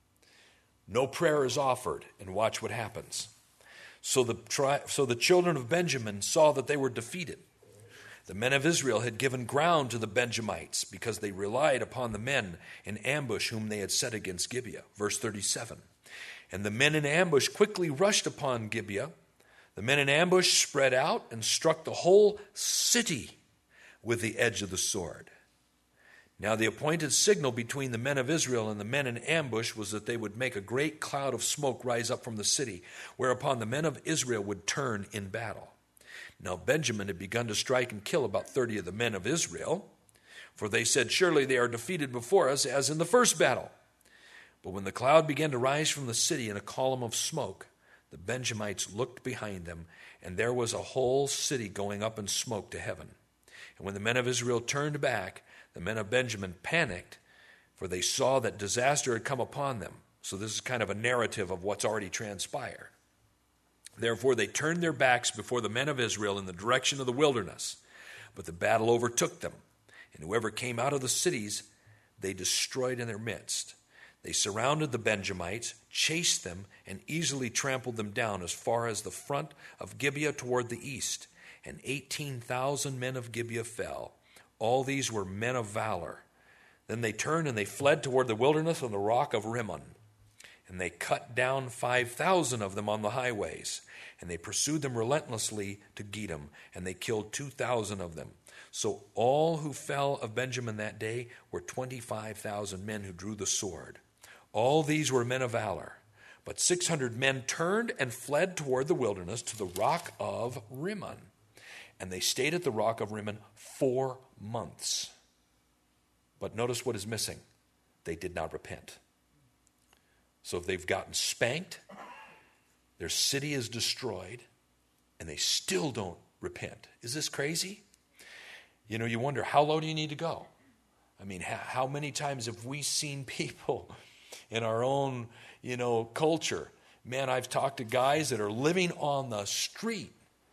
No prayer is offered, and watch what happens. So the children of Benjamin saw that they were defeated. The men of Israel had given ground to the Benjamites because they relied upon the men in ambush whom they had set against Gibeah. Verse 37. And the men in ambush quickly rushed upon Gibeah. The men in ambush spread out and struck the whole city with the edge of the sword. Now the appointed signal between the men of Israel and the men in ambush was that they would make a great cloud of smoke rise up from the city, whereupon the men of Israel would turn in battle. Now Benjamin had begun to strike and kill about 30 of the men of Israel, for they said, "Surely they are defeated before us, as in the first battle." But when the cloud began to rise from the city in a column of smoke, the Benjamites looked behind them, and there was a whole city going up in smoke to heaven. And when the men of Israel turned back, the men of Benjamin panicked, for they saw that disaster had come upon them. So this is kind of a narrative of what's already transpired. Therefore they turned their backs before the men of Israel in the direction of the wilderness. But the battle overtook them, and whoever came out of the cities they destroyed in their midst. They surrounded the Benjamites, chased them, and easily trampled them down as far as the front of Gibeah toward the east. And 18,000 men of Gibeah fell. All these were men of valor. Then they turned and they fled toward the wilderness on the rock of Rimmon. And they cut down 5,000 of them on the highways. And they pursued them relentlessly to Gidom, and they killed 2,000 of them. So all who fell of Benjamin that day were 25,000 men who drew the sword. All these were men of valor. But 600 men turned and fled toward the wilderness to the rock of Rimmon. And they stayed at the rock of Rimmon 4 months. But notice what is missing. They did not repent. So if they've gotten spanked, their city is destroyed, and they still don't repent. Is this crazy? You know, you wonder, how low do you need to go? I mean, how many times have we seen people in our own, culture? Man, I've talked to guys that are living on the street,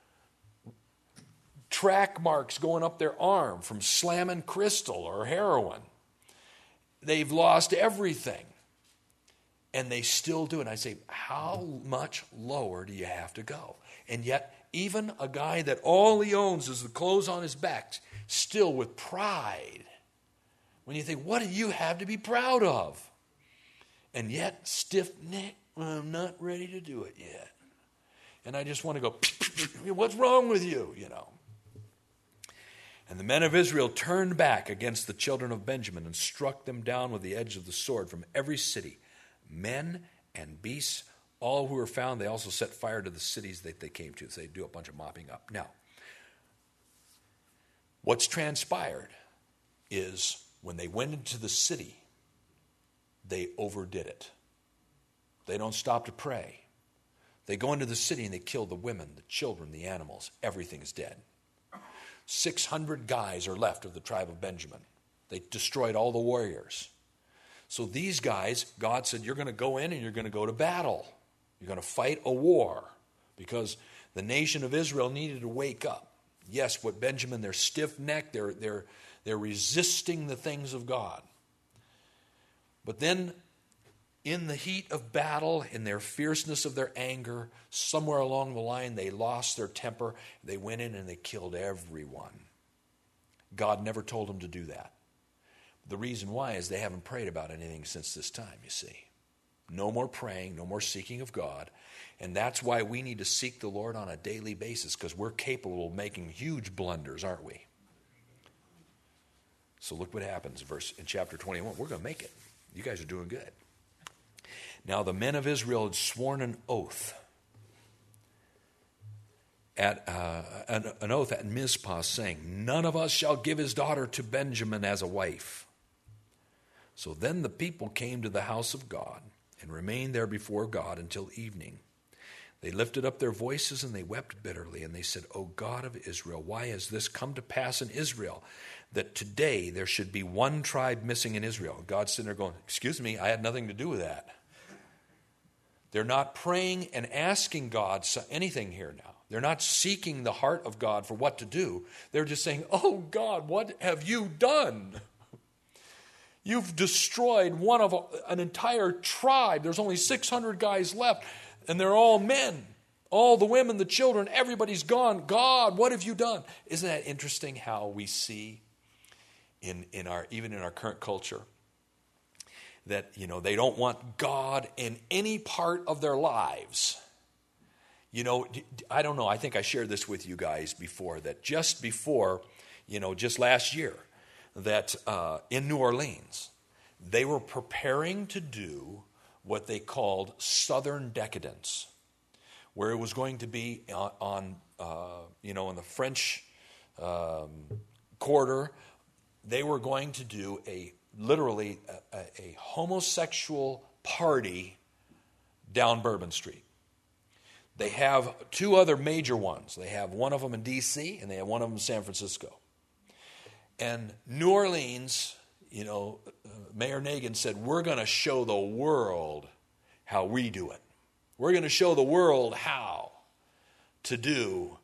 track marks going up their arm from slamming crystal or heroin. They've lost everything. And they still do it. And I say, how much lower do you have to go? And yet, even a guy that all he owns is the clothes on his back, still with pride. When you think, what do you have to be proud of? And yet, stiff-necked, I'm not ready to do it yet. And I just want to go, what's wrong with you, And the men of Israel turned back against the children of Benjamin and struck them down with the edge of the sword from every city. Men and beasts, all who were found, they also set fire to the cities that they came to. So they do a bunch of mopping up. Now, what's transpired? is when they went into the city, they overdid it. They don't stop to pray. They go into the city and they kill the women, the children, the animals. Everything's dead. 600 guys are left of the tribe of Benjamin. They destroyed all the warriors. So these guys, God said, you're going to go in and you're going to go to battle. You're going to fight a war because the nation of Israel needed to wake up. Yes, what Benjamin, they're stiff-necked, they're resisting the things of God. But then in the heat of battle, in their fierceness of their anger, somewhere along the line they lost their temper. They went in and they killed everyone. God never told them to do that. The reason why is they haven't prayed about anything since this time, you see. No more praying, no more seeking of God. And that's why we need to seek the Lord on a daily basis, because we're capable of making huge blunders, aren't we? So look what happens in chapter 21. We're going to make it. You guys are doing good. Now the men of Israel had sworn an oath at an oath at Mizpah, saying, none of us shall give his daughter to Benjamin as a wife. So then the people came to the house of God and remained there before God until evening. They lifted up their voices and they wept bitterly, and they said, O God of Israel, why has this come to pass in Israel, that today there should be one tribe missing in Israel? God's sitting there going, excuse me, I had nothing to do with that. They're not praying and asking God anything here now. They're not seeking the heart of God for what to do. They're just saying, oh God, what have you done? You've destroyed an entire tribe. There's only 600 guys left, and they're all men. All the women, the children, everybody's gone. God, what have you done? Isn't that interesting how we see even in our current culture that, they don't want God in any part of their lives. I don't know, I think I shared this with you guys before, that just last year, that in New Orleans, they were preparing to do what they called Southern decadence, where it was going to be in the French Quarter. They were going to do literally a homosexual party down Bourbon Street. They have two other major ones. They have one of them in D.C. and they have one of them in San Francisco. And New Orleans, Mayor Nagin said, we're going to show the world how we do it. We're going to show the world how to do,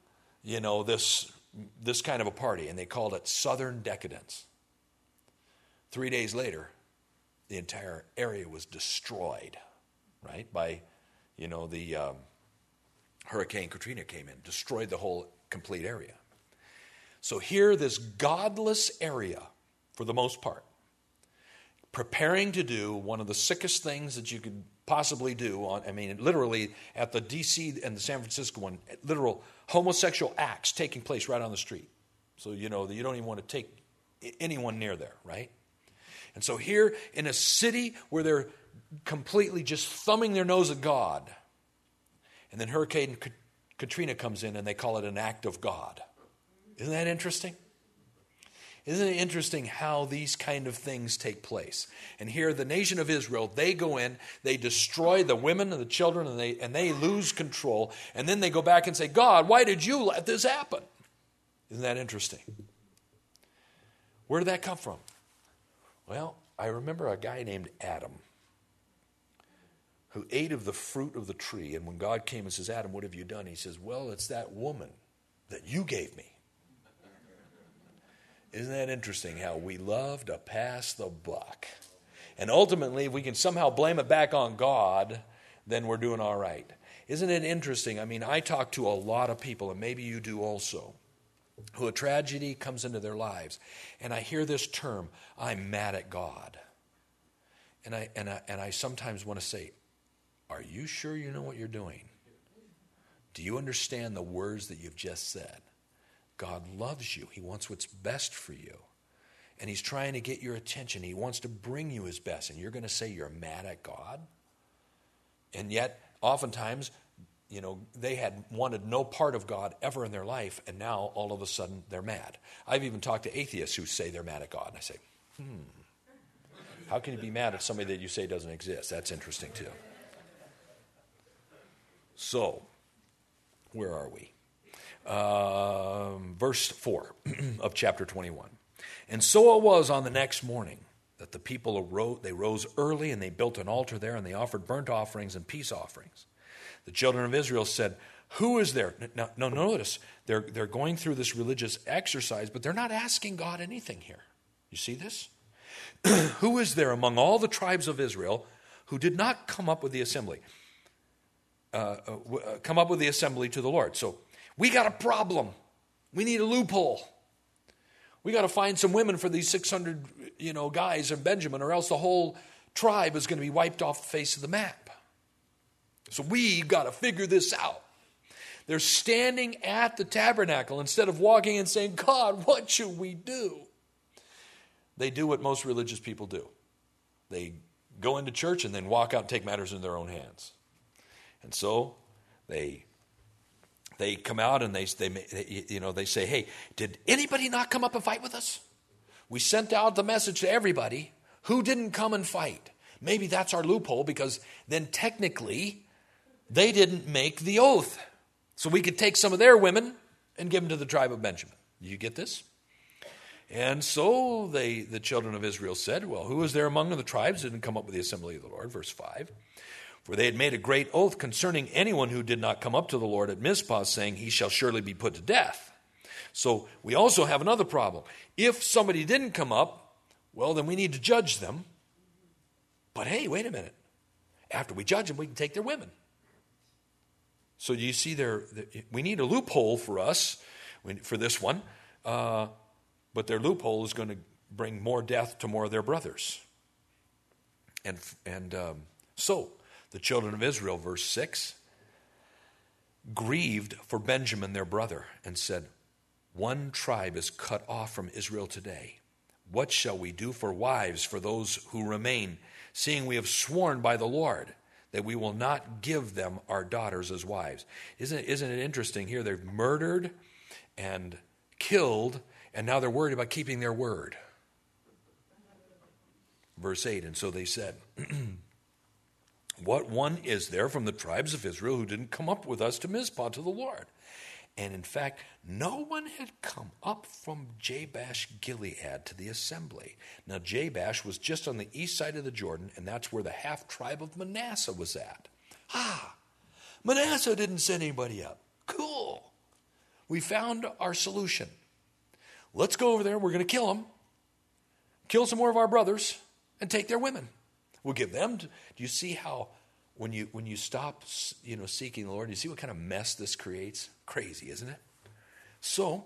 this kind of a party. And they called it Southern decadence. 3 days later, the entire area was destroyed, right? By, the Hurricane Katrina came in, destroyed the whole complete area. So here, this godless area, for the most part, preparing to do one of the sickest things that you could possibly do literally at the D.C. and the San Francisco one, literal homosexual acts taking place right on the street. So, you don't even want to take anyone near there, right? And so here in a city where they're completely just thumbing their nose at God, and then Hurricane Katrina comes in and they call it an act of God. Isn't that interesting? Isn't it interesting how these kind of things take place? And here the nation of Israel, they go in, they destroy the women and the children, and they lose control. And then they go back and say, God, why did you let this happen? Isn't that interesting? Where did that come from? Well, I remember a guy named Adam who ate of the fruit of the tree. And when God came and says, Adam, what have you done? He says, well, it's that woman that you gave me. Isn't that interesting how we love to pass the buck? And ultimately, if we can somehow blame it back on God, then we're doing all right. Isn't it interesting? I talk to a lot of people, and maybe you do also, who a tragedy comes into their lives, and I hear this term, I'm mad at God. And I sometimes want to say, are you sure you know what you're doing? Do you understand the words that you've just said? God loves you. He wants what's best for you. And he's trying to get your attention. He wants to bring you his best. And you're going to say you're mad at God? And yet, oftentimes, they had wanted no part of God ever in their life, and now all of a sudden they're mad. I've even talked to atheists who say they're mad at God. And I say, how can you be mad at somebody that you say doesn't exist? That's interesting too. So, where are we? Verse 4 of chapter 21. And so it was on the next morning that the people rose early, and they built an altar there, and they offered burnt offerings and peace offerings. The children of Israel said, who is there? Now, notice, they're going through this religious exercise, but they're not asking God anything here. You see this? Who is there among all the tribes of Israel who did not come up with the assembly? Come up with the assembly to the Lord. So we got a problem. We need a loophole. We got to find some women for these 600, guys in Benjamin, or else the whole tribe is going to be wiped off the face of the map. So we've got to figure this out. They're standing at the tabernacle instead of walking and saying, God, what should we do? They do what most religious people do. They go into church and then walk out and take matters in their own hands. And so they come out and they say, hey, did anybody not come up and fight with us? We sent out the message to everybody. Who didn't come and fight? Maybe that's our loophole, because then technically they didn't make the oath. So we could take some of their women and give them to the tribe of Benjamin. You get this? And so the children of Israel said, well, who is there among the tribes that didn't come up with the assembly of the Lord? Verse 5. For they had made a great oath concerning anyone who did not come up to the Lord at Mizpah, saying, he shall surely be put to death. So we also have another problem. If somebody didn't come up, well, then we need to judge them. But hey, wait a minute. After we judge them, we can take their women. So you see, we need a loophole for us, for this one. But their loophole is going to bring more death to more of their brothers. So the children of Israel, verse 6, grieved for Benjamin their brother, and said, one tribe is cut off from Israel today. What shall we do for wives for those who remain, seeing we have sworn by the Lord that we will not give them our daughters as wives? Isn't it interesting here? They've murdered and killed, and now they're worried about keeping their word. Verse 8, and so they said, what one is there from the tribes of Israel who didn't come up with us to Mizpah to the Lord? And in fact, no one had come up from Jabesh Gilead to the assembly. Now Jabesh was just on the east side of the Jordan, and that's where the half tribe of Manasseh was at. Manasseh didn't send anybody up. Cool. We found our solution. Let's go over there. We're going to kill them. Kill some more of our brothers and take their women. We'll give them. Do you see how when you stop, seeking the Lord, you see what kind of mess this creates? Crazy, isn't it? So,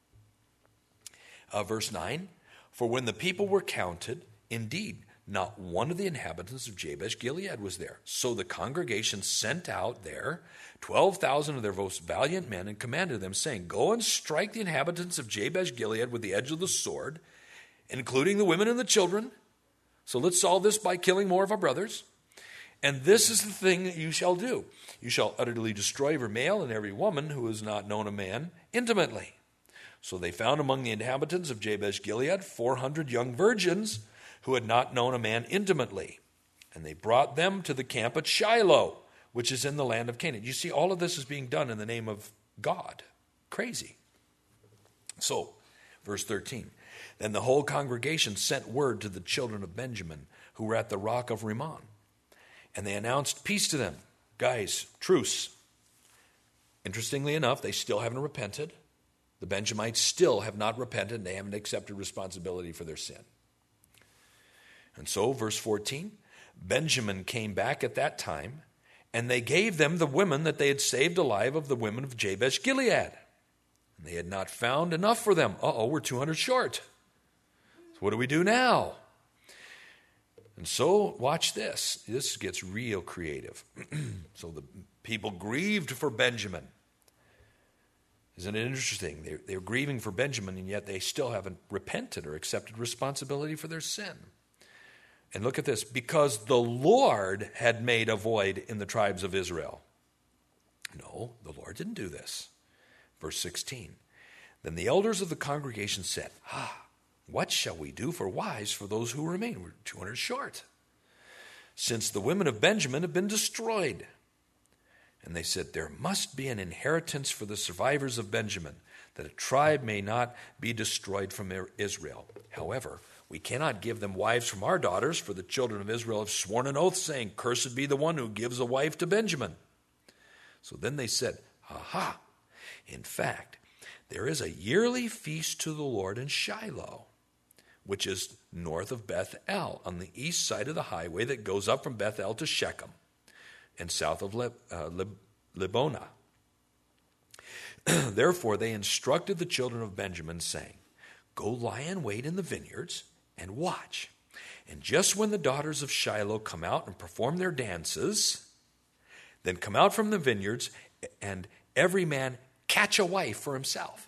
verse 9, for when the people were counted, indeed, not one of the inhabitants of Jabesh Gilead was there. So the congregation sent out there 12,000 of their most valiant men and commanded them, saying, go and strike the inhabitants of Jabesh Gilead with the edge of the sword, including the women and the children. So let's solve this by killing more of our brothers. And this is the thing that you shall do. You shall utterly destroy every male and every woman who has not known a man intimately. So they found among the inhabitants of Jabesh Gilead 400 young virgins who had not known a man intimately. And they brought them to the camp at Shiloh, which is in the land of Canaan. You see, all of this is being done in the name of God. Crazy. So, verse 13. Then the whole congregation sent word to the children of Benjamin, who were at the rock of Rimmon. And they announced peace to them. Guys, truce. Interestingly enough, they still haven't repented. The Benjamites still have not repented, and they haven't accepted responsibility for their sin. And so, verse 14, Benjamin came back at that time, and they gave them the women that they had saved alive of the women of Jabesh Gilead. And they had not found enough for them. We're 200 short. So what do we do now? And so, watch this. This gets real creative. So the people grieved for Benjamin. Isn't it interesting? They're grieving for Benjamin, and yet they still haven't repented or accepted responsibility for their sin. And look at this. Because the Lord had made a void in the tribes of Israel. No, the Lord didn't do this. Verse 16. Then the elders of the congregation said, what shall we do for wives for those who remain? We're 200 short, since the women of Benjamin have been destroyed. And they said, there must be an inheritance for the survivors of Benjamin, that a tribe may not be destroyed from Israel. However, we cannot give them wives from our daughters, for the children of Israel have sworn an oath, saying, cursed be the one who gives a wife to Benjamin. So then they said, in fact, there is a yearly feast to the Lord in Shiloh, which is north of Bethel, on the east side of the highway that goes up from Bethel to Shechem, and south of Lebonah. Therefore they instructed the children of Benjamin, saying, go lie in wait in the vineyards and watch. And just when the daughters of Shiloh come out and perform their dances, then come out from the vineyards, and every man catch a wife for himself.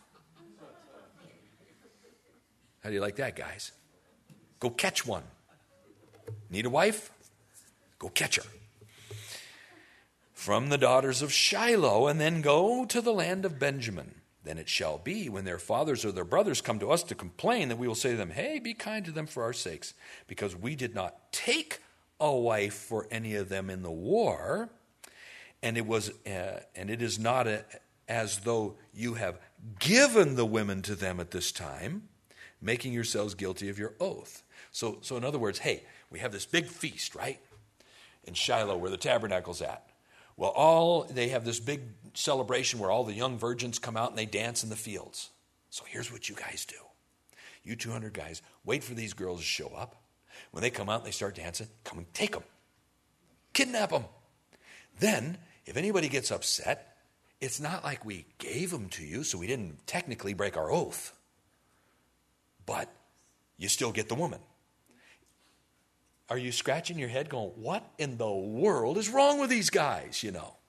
How do you like that, guys? Go catch one. Need a wife? Go catch her. From the daughters of Shiloh, and then go to the land of Benjamin. Then it shall be, when their fathers or their brothers come to us to complain, that we will say to them, hey, be kind to them for our sakes, because we did not take a wife for any of them in the war, and it is not as though you have given the women to them at this time, making yourselves guilty of your oath. So in other words, hey, we have this big feast, right, in Shiloh where the tabernacle's at. Well, they have this big celebration where all the young virgins come out and they dance in the fields. So here's what you guys do. You 200 guys, wait for these girls to show up. When they come out and they start dancing, come and take them. Kidnap them. Then, if anybody gets upset, it's not like we gave them to you, so we didn't technically break our oath. But you still get the woman. Are you scratching your head going, what in the world is wrong with these guys,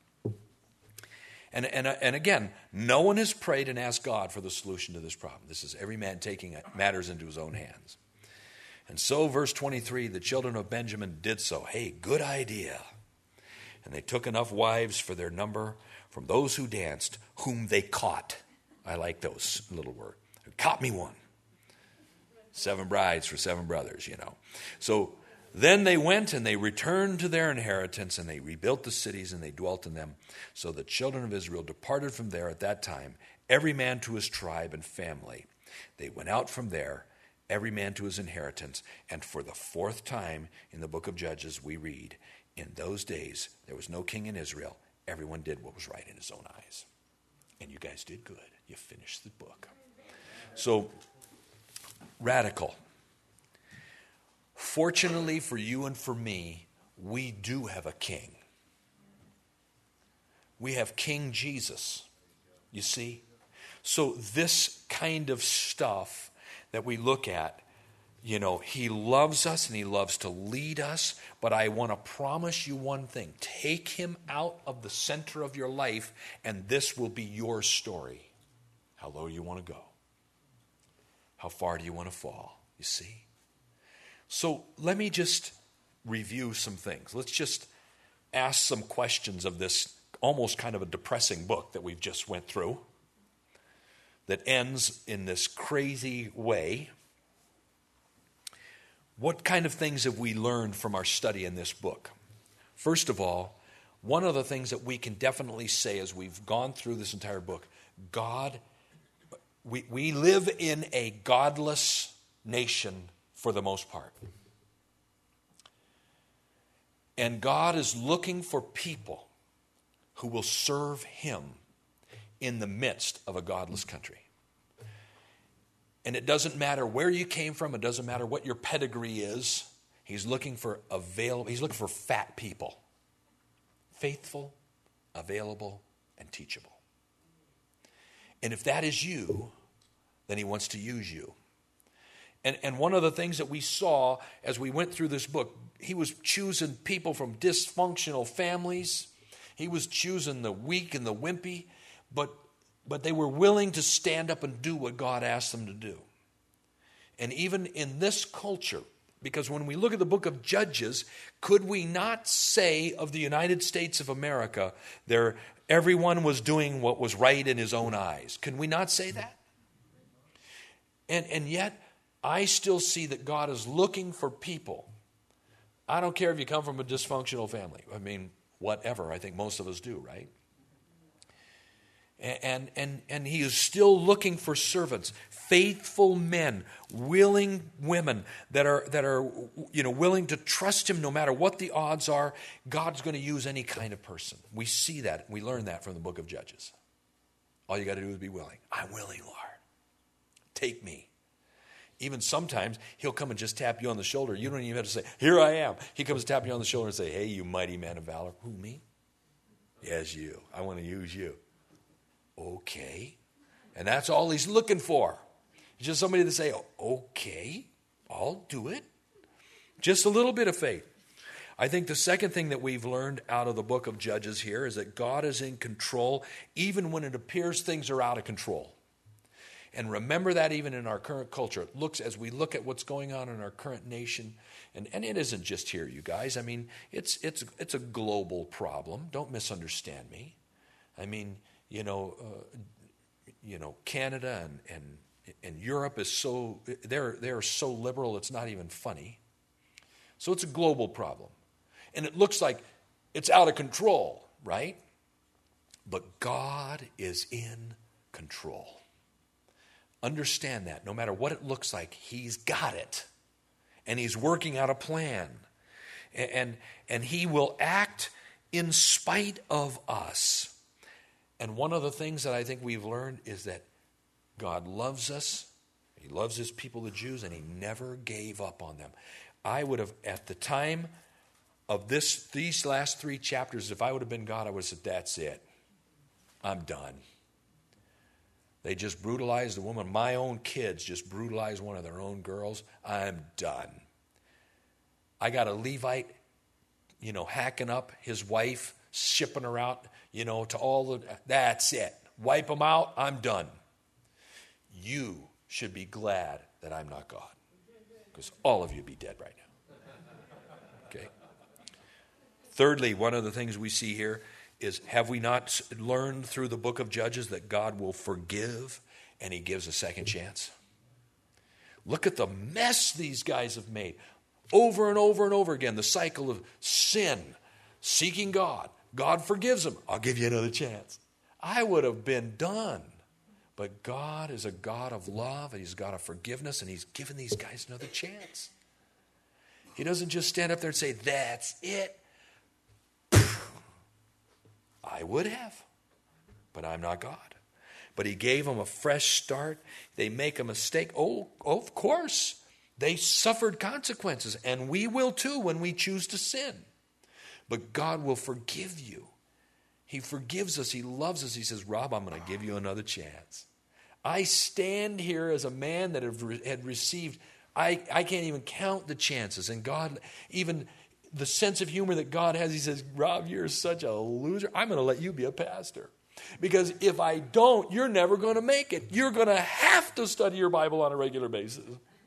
And again, no one has prayed and asked God for the solution to this problem. This is every man taking matters into his own hands. And so, verse 23, the children of Benjamin did so. Hey, good idea. And they took enough wives for their number from those who danced, whom they caught. I like those little words. Caught me one. 7 brides for 7 brothers, So then they went and they returned to their inheritance, and they rebuilt the cities and they dwelt in them. So the children of Israel departed from there at that time, every man to his tribe and family. They went out from there, every man to his inheritance. And for the 4th time in the book of Judges we read, in those days there was no king in Israel. Everyone did what was right in his own eyes. And you guys did good. You finished the book. So, radical. Fortunately for you and for me, we do have a king. We have King Jesus, you see? So this kind of stuff that we look at, he loves us and he loves to lead us, but I want to promise you one thing. Take him out of the center of your life, and this will be your story. How low you want to go. How far do you want to fall, you see? So let me just review some things. Let's just ask some questions of this almost kind of a depressing book that we've just went through that ends in this crazy way. What kind of things have we learned from our study in this book? First of all, one of the things that we can definitely say as we've gone through this entire book, we live in a godless nation for the most part. And God is looking for people who will serve him in the midst of a godless country. And it doesn't matter where you came from, it doesn't matter what your pedigree is. He's looking for fat people. Faithful, available, and teachable. And if that is you, then he wants to use you. And one of the things that we saw as we went through this book, he was choosing people from dysfunctional families. He was choosing the weak and the wimpy, but they were willing to stand up and do what God asked them to do. And even in this culture, Because when we look at the book of Judges, could we not say of the United States of America, everyone was doing what was right in his own eyes? Can we not say that? And yet, I still see that God is looking for people. I don't care if you come from a dysfunctional family. I mean, whatever. I think most of us do, right? And he is still looking for servants, faithful men, willing women that are willing to trust him no matter what the odds are. God's going to use any kind of person. We see that. We learn that from the book of Judges. All you got to do is be willing. I'm willing, Lord. Take me. Even sometimes he'll come and just tap you on the shoulder. You don't even have to say, here I am. He comes to tap you on the shoulder and say, hey, you mighty man of valor. Who, me? Yes, you. I want to use you. Okay. And that's all he's looking for. Just somebody to say, okay, I'll do it. Just a little bit of faith. I think the second thing that we've learned out of the book of Judges here is that God is in control even when it appears things are out of control. And remember that even in our current culture. As we look at what's going on in our current nation, and it isn't just here, you guys. I mean, it's a global problem. Don't misunderstand me. I mean, Canada and Europe is so they're so liberal it's not even funny. So it's a global problem. And it looks like it's out of control, right? But God is in control. Understand that. No matter what it looks like, he's got it. And he's working out a plan. And he will act in spite of us. And one of the things that I think we've learned is that God loves us. He loves his people, the Jews, and he never gave up on them. I would have, at the time of these last 3 chapters, if I would have been God, I would have said, that's it. I'm done. They just brutalized a woman. My own kids just brutalized one of their own girls. I'm done. I got a Levite, hacking up his wife, shipping her out, to all that's it. Wipe them out. I'm done. You should be glad that I'm not God. Because all of you would be dead right now. Okay. Thirdly, one of the things we see here is, have we not learned through the book of Judges that God will forgive and he gives a second chance? Look at the mess these guys have made. Over and over and over again, the cycle of sin, seeking God. God forgives them. I'll give you another chance. I would have been done. But God is a God of love, and he's a God of forgiveness, and he's given these guys another chance. He doesn't just stand up there and say, that's it. I would have, but I'm not God. But he gave them a fresh start. They make a mistake. Oh, of course. They suffered consequences, and we will too when we choose to sin. But God will forgive you. He forgives us. He loves us. He says, Rob, I'm going to give you another chance. I stand here as a man that had received, I can't even count the chances. And God, even the sense of humor that God has, he says, Rob, you're such a loser. I'm going to let you be a pastor. Because if I don't, you're never going to make it. You're going to have to study your Bible on a regular basis.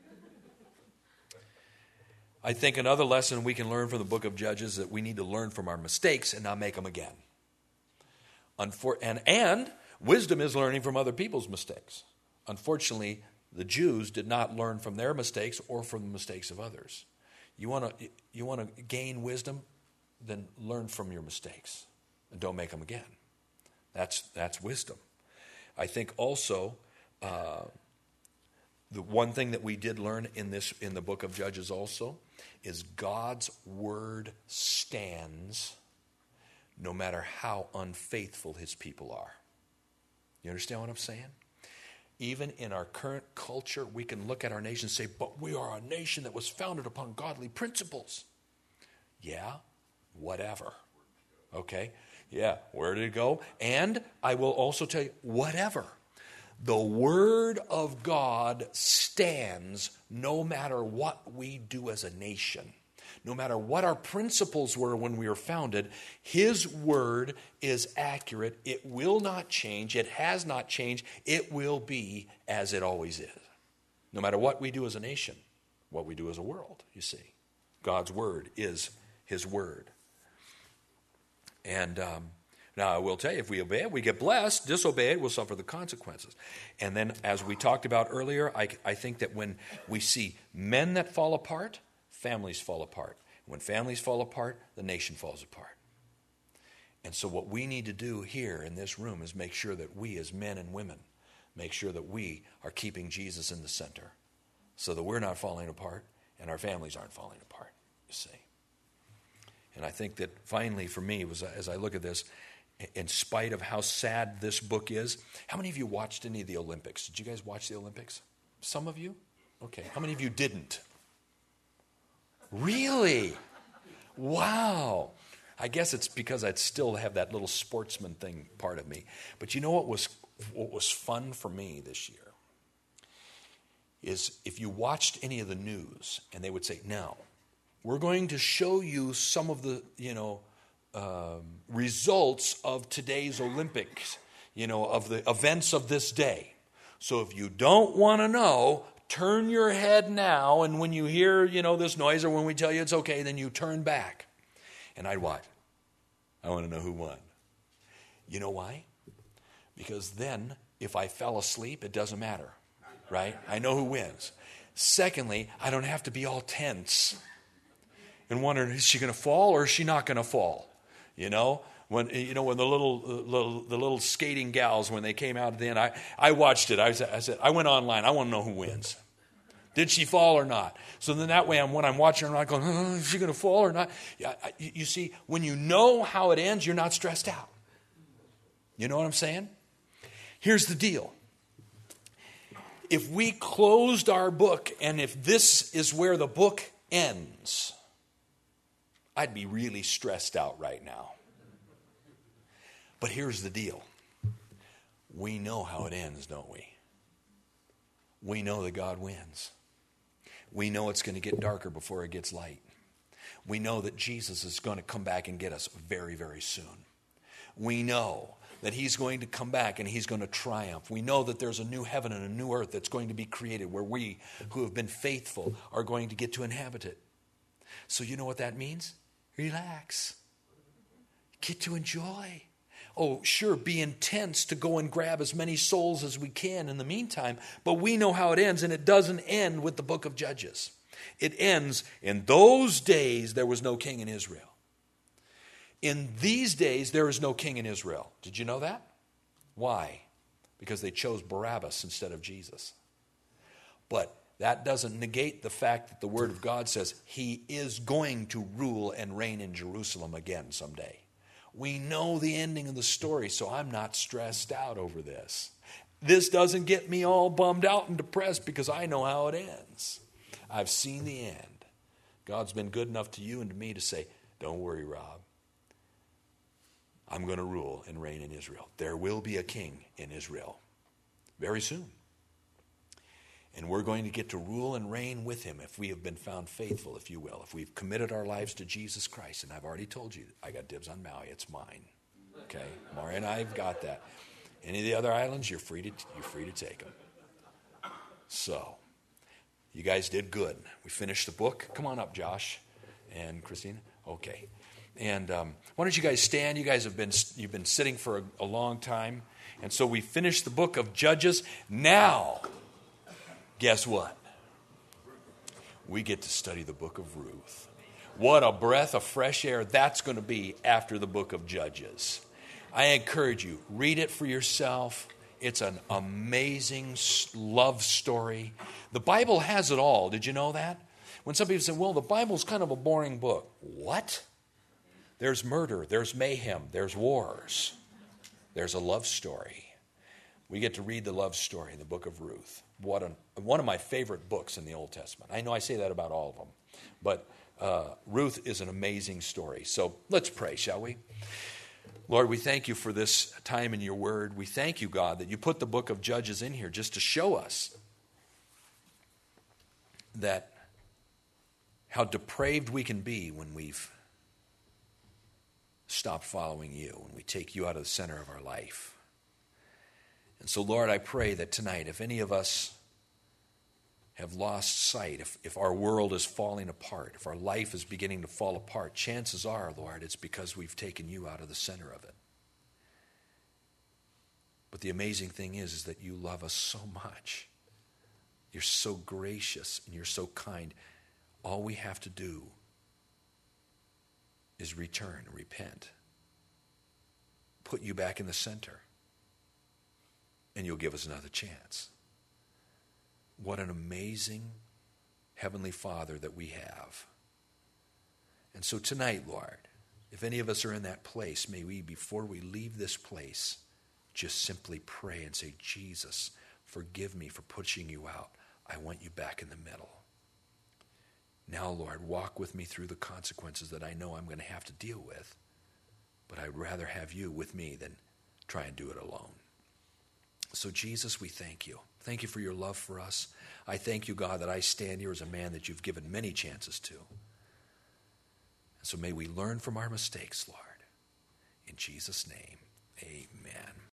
I think another lesson we can learn from the book of Judges is that we need to learn from our mistakes and not make them again. And wisdom is learning from other people's mistakes. Unfortunately, the Jews did not learn from their mistakes or from the mistakes of others. You want to gain wisdom? Then learn from your mistakes and don't make them again. That's wisdom. I think also the one thing that we did learn in the book of Judges also is God's word stands no matter how unfaithful his people are. You understand what I'm saying? Even in our current culture, we can look at our nation and say, but we are a nation that was founded upon godly principles. Yeah, whatever. Okay? Yeah, where did it go? And I will also tell you, whatever. The word of God stands no matter what we do as a nation. No matter what our principles were when we were founded, his word is accurate. It will not change. It has not changed. It will be as it always is. No matter what we do as a nation. what we do as a world, you see. God's word is his word. And now I will tell you, if we obey it, we get blessed. Disobey it, we'll suffer the consequences. And then, as we talked about earlier, I think that when we see men that fall apart, families fall apart. When families fall apart, the nation falls apart. And so what we need to do here in this room is make sure that we as men and women make sure that we are keeping Jesus in the center so that we're not falling apart and our families aren't falling apart, you see. And I think that finally for me, was as I look at this, in spite of how sad this book is, how many of you watched any of the Olympics? Did you guys watch the Olympics? Some of you? Okay. How many of you didn't? Really? Wow. I guess it's because I'd still have that little sportsman thing part of me. But you know what was fun for me this year? Is if you watched any of the news and they would say, now, we're going to show you some of the, results of today's Olympics, of the events of this day. So if you don't want to know, turn your head now, and when you hear, this noise, or when we tell you it's okay, then you turn back. And I'd watch. I want to know who won. You know why? Because then, if I fell asleep, it doesn't matter, right? I know who wins. Secondly, I don't have to be all tense and wondering, is she going to fall or is she not going to fall? When the little skating gals, when they came out at the end, I watched it. I said, I went online. I want to know who wins. Did she fall or not? So then that way, when I'm watching, I'm not going, is she going to fall or not? You see, when you know how it ends, you're not stressed out. You know what I'm saying? Here's the deal. If we closed our book, and if this is where the book ends, I'd be really stressed out right now. But here's the deal. We know how it ends, don't we? We know that God wins. We know it's going to get darker before it gets light. We know that Jesus is going to come back and get us very, very soon. We know that he's going to come back and he's going to triumph. We know that there's a new heaven and a new earth that's going to be created where we who have been faithful are going to get to inhabit it. So you know what that means? Relax. Get to enjoy. Oh, sure, be intense to go and grab as many souls as we can in the meantime, but we know how it ends, and it doesn't end with the book of Judges. It ends, in those days there was no king in Israel. In these days there is no king in Israel. Did you know that? Why? Because they chose Barabbas instead of Jesus. But that doesn't negate the fact that the Word of God says he is going to rule and reign in Jerusalem again someday. We know the ending of the story, so I'm not stressed out over this. This doesn't get me all bummed out and depressed because I know how it ends. I've seen the end. God's been good enough to you and to me to say, don't worry, Rob. I'm going to rule and reign in Israel. There will be a king in Israel very soon. And we're going to get to rule and reign with him if we have been found faithful, if you will. If we've committed our lives to Jesus Christ. And I've already told you, I got dibs on Maui. It's mine. Okay? Maury and I have got that. Any of the other islands, you're free to take them. So, you guys did good. We finished the book. Come on up, Josh and Christina. Okay. And why don't you guys stand? You guys you've been sitting for a long time. And so we finished the book of Judges. Now, guess what? We get to study the book of Ruth. What a breath of fresh air that's going to be after the book of Judges. I encourage you, read it for yourself. It's an amazing love story. The Bible has it all. Did you know that? When some people say, well, the Bible's kind of a boring book. What? There's murder, there's mayhem, there's wars. There's a love story. We get to read the love story in the book of Ruth. One of my favorite books in the Old Testament. I know I say that about all of them. But Ruth is an amazing story. So let's pray, shall we? Lord, we thank you for this time in your word. We thank you, God, that you put the book of Judges in here just to show us that how depraved we can be when we've stopped following you, when we take you out of the center of our life. And so, Lord, I pray that tonight, if any of us have lost sight, if our world is falling apart, if our life is beginning to fall apart, chances are, Lord, it's because we've taken you out of the center of it. But the amazing thing is that you love us so much. You're so gracious and you're so kind. All we have to do is return and repent. Put you back in the center. And you'll give us another chance. What an amazing Heavenly Father that we have. And so tonight, Lord, if any of us are in that place, may we, before we leave this place, just simply pray and say, Jesus, forgive me for pushing you out. I want you back in the middle. Now, Lord, walk with me through the consequences that I know I'm going to have to deal with. But I'd rather have you with me than try and do it alone. So, Jesus, we thank you. Thank you for your love for us. I thank you, God, that I stand here as a man that you've given many chances to. So may we learn from our mistakes, Lord. In Jesus' name, amen.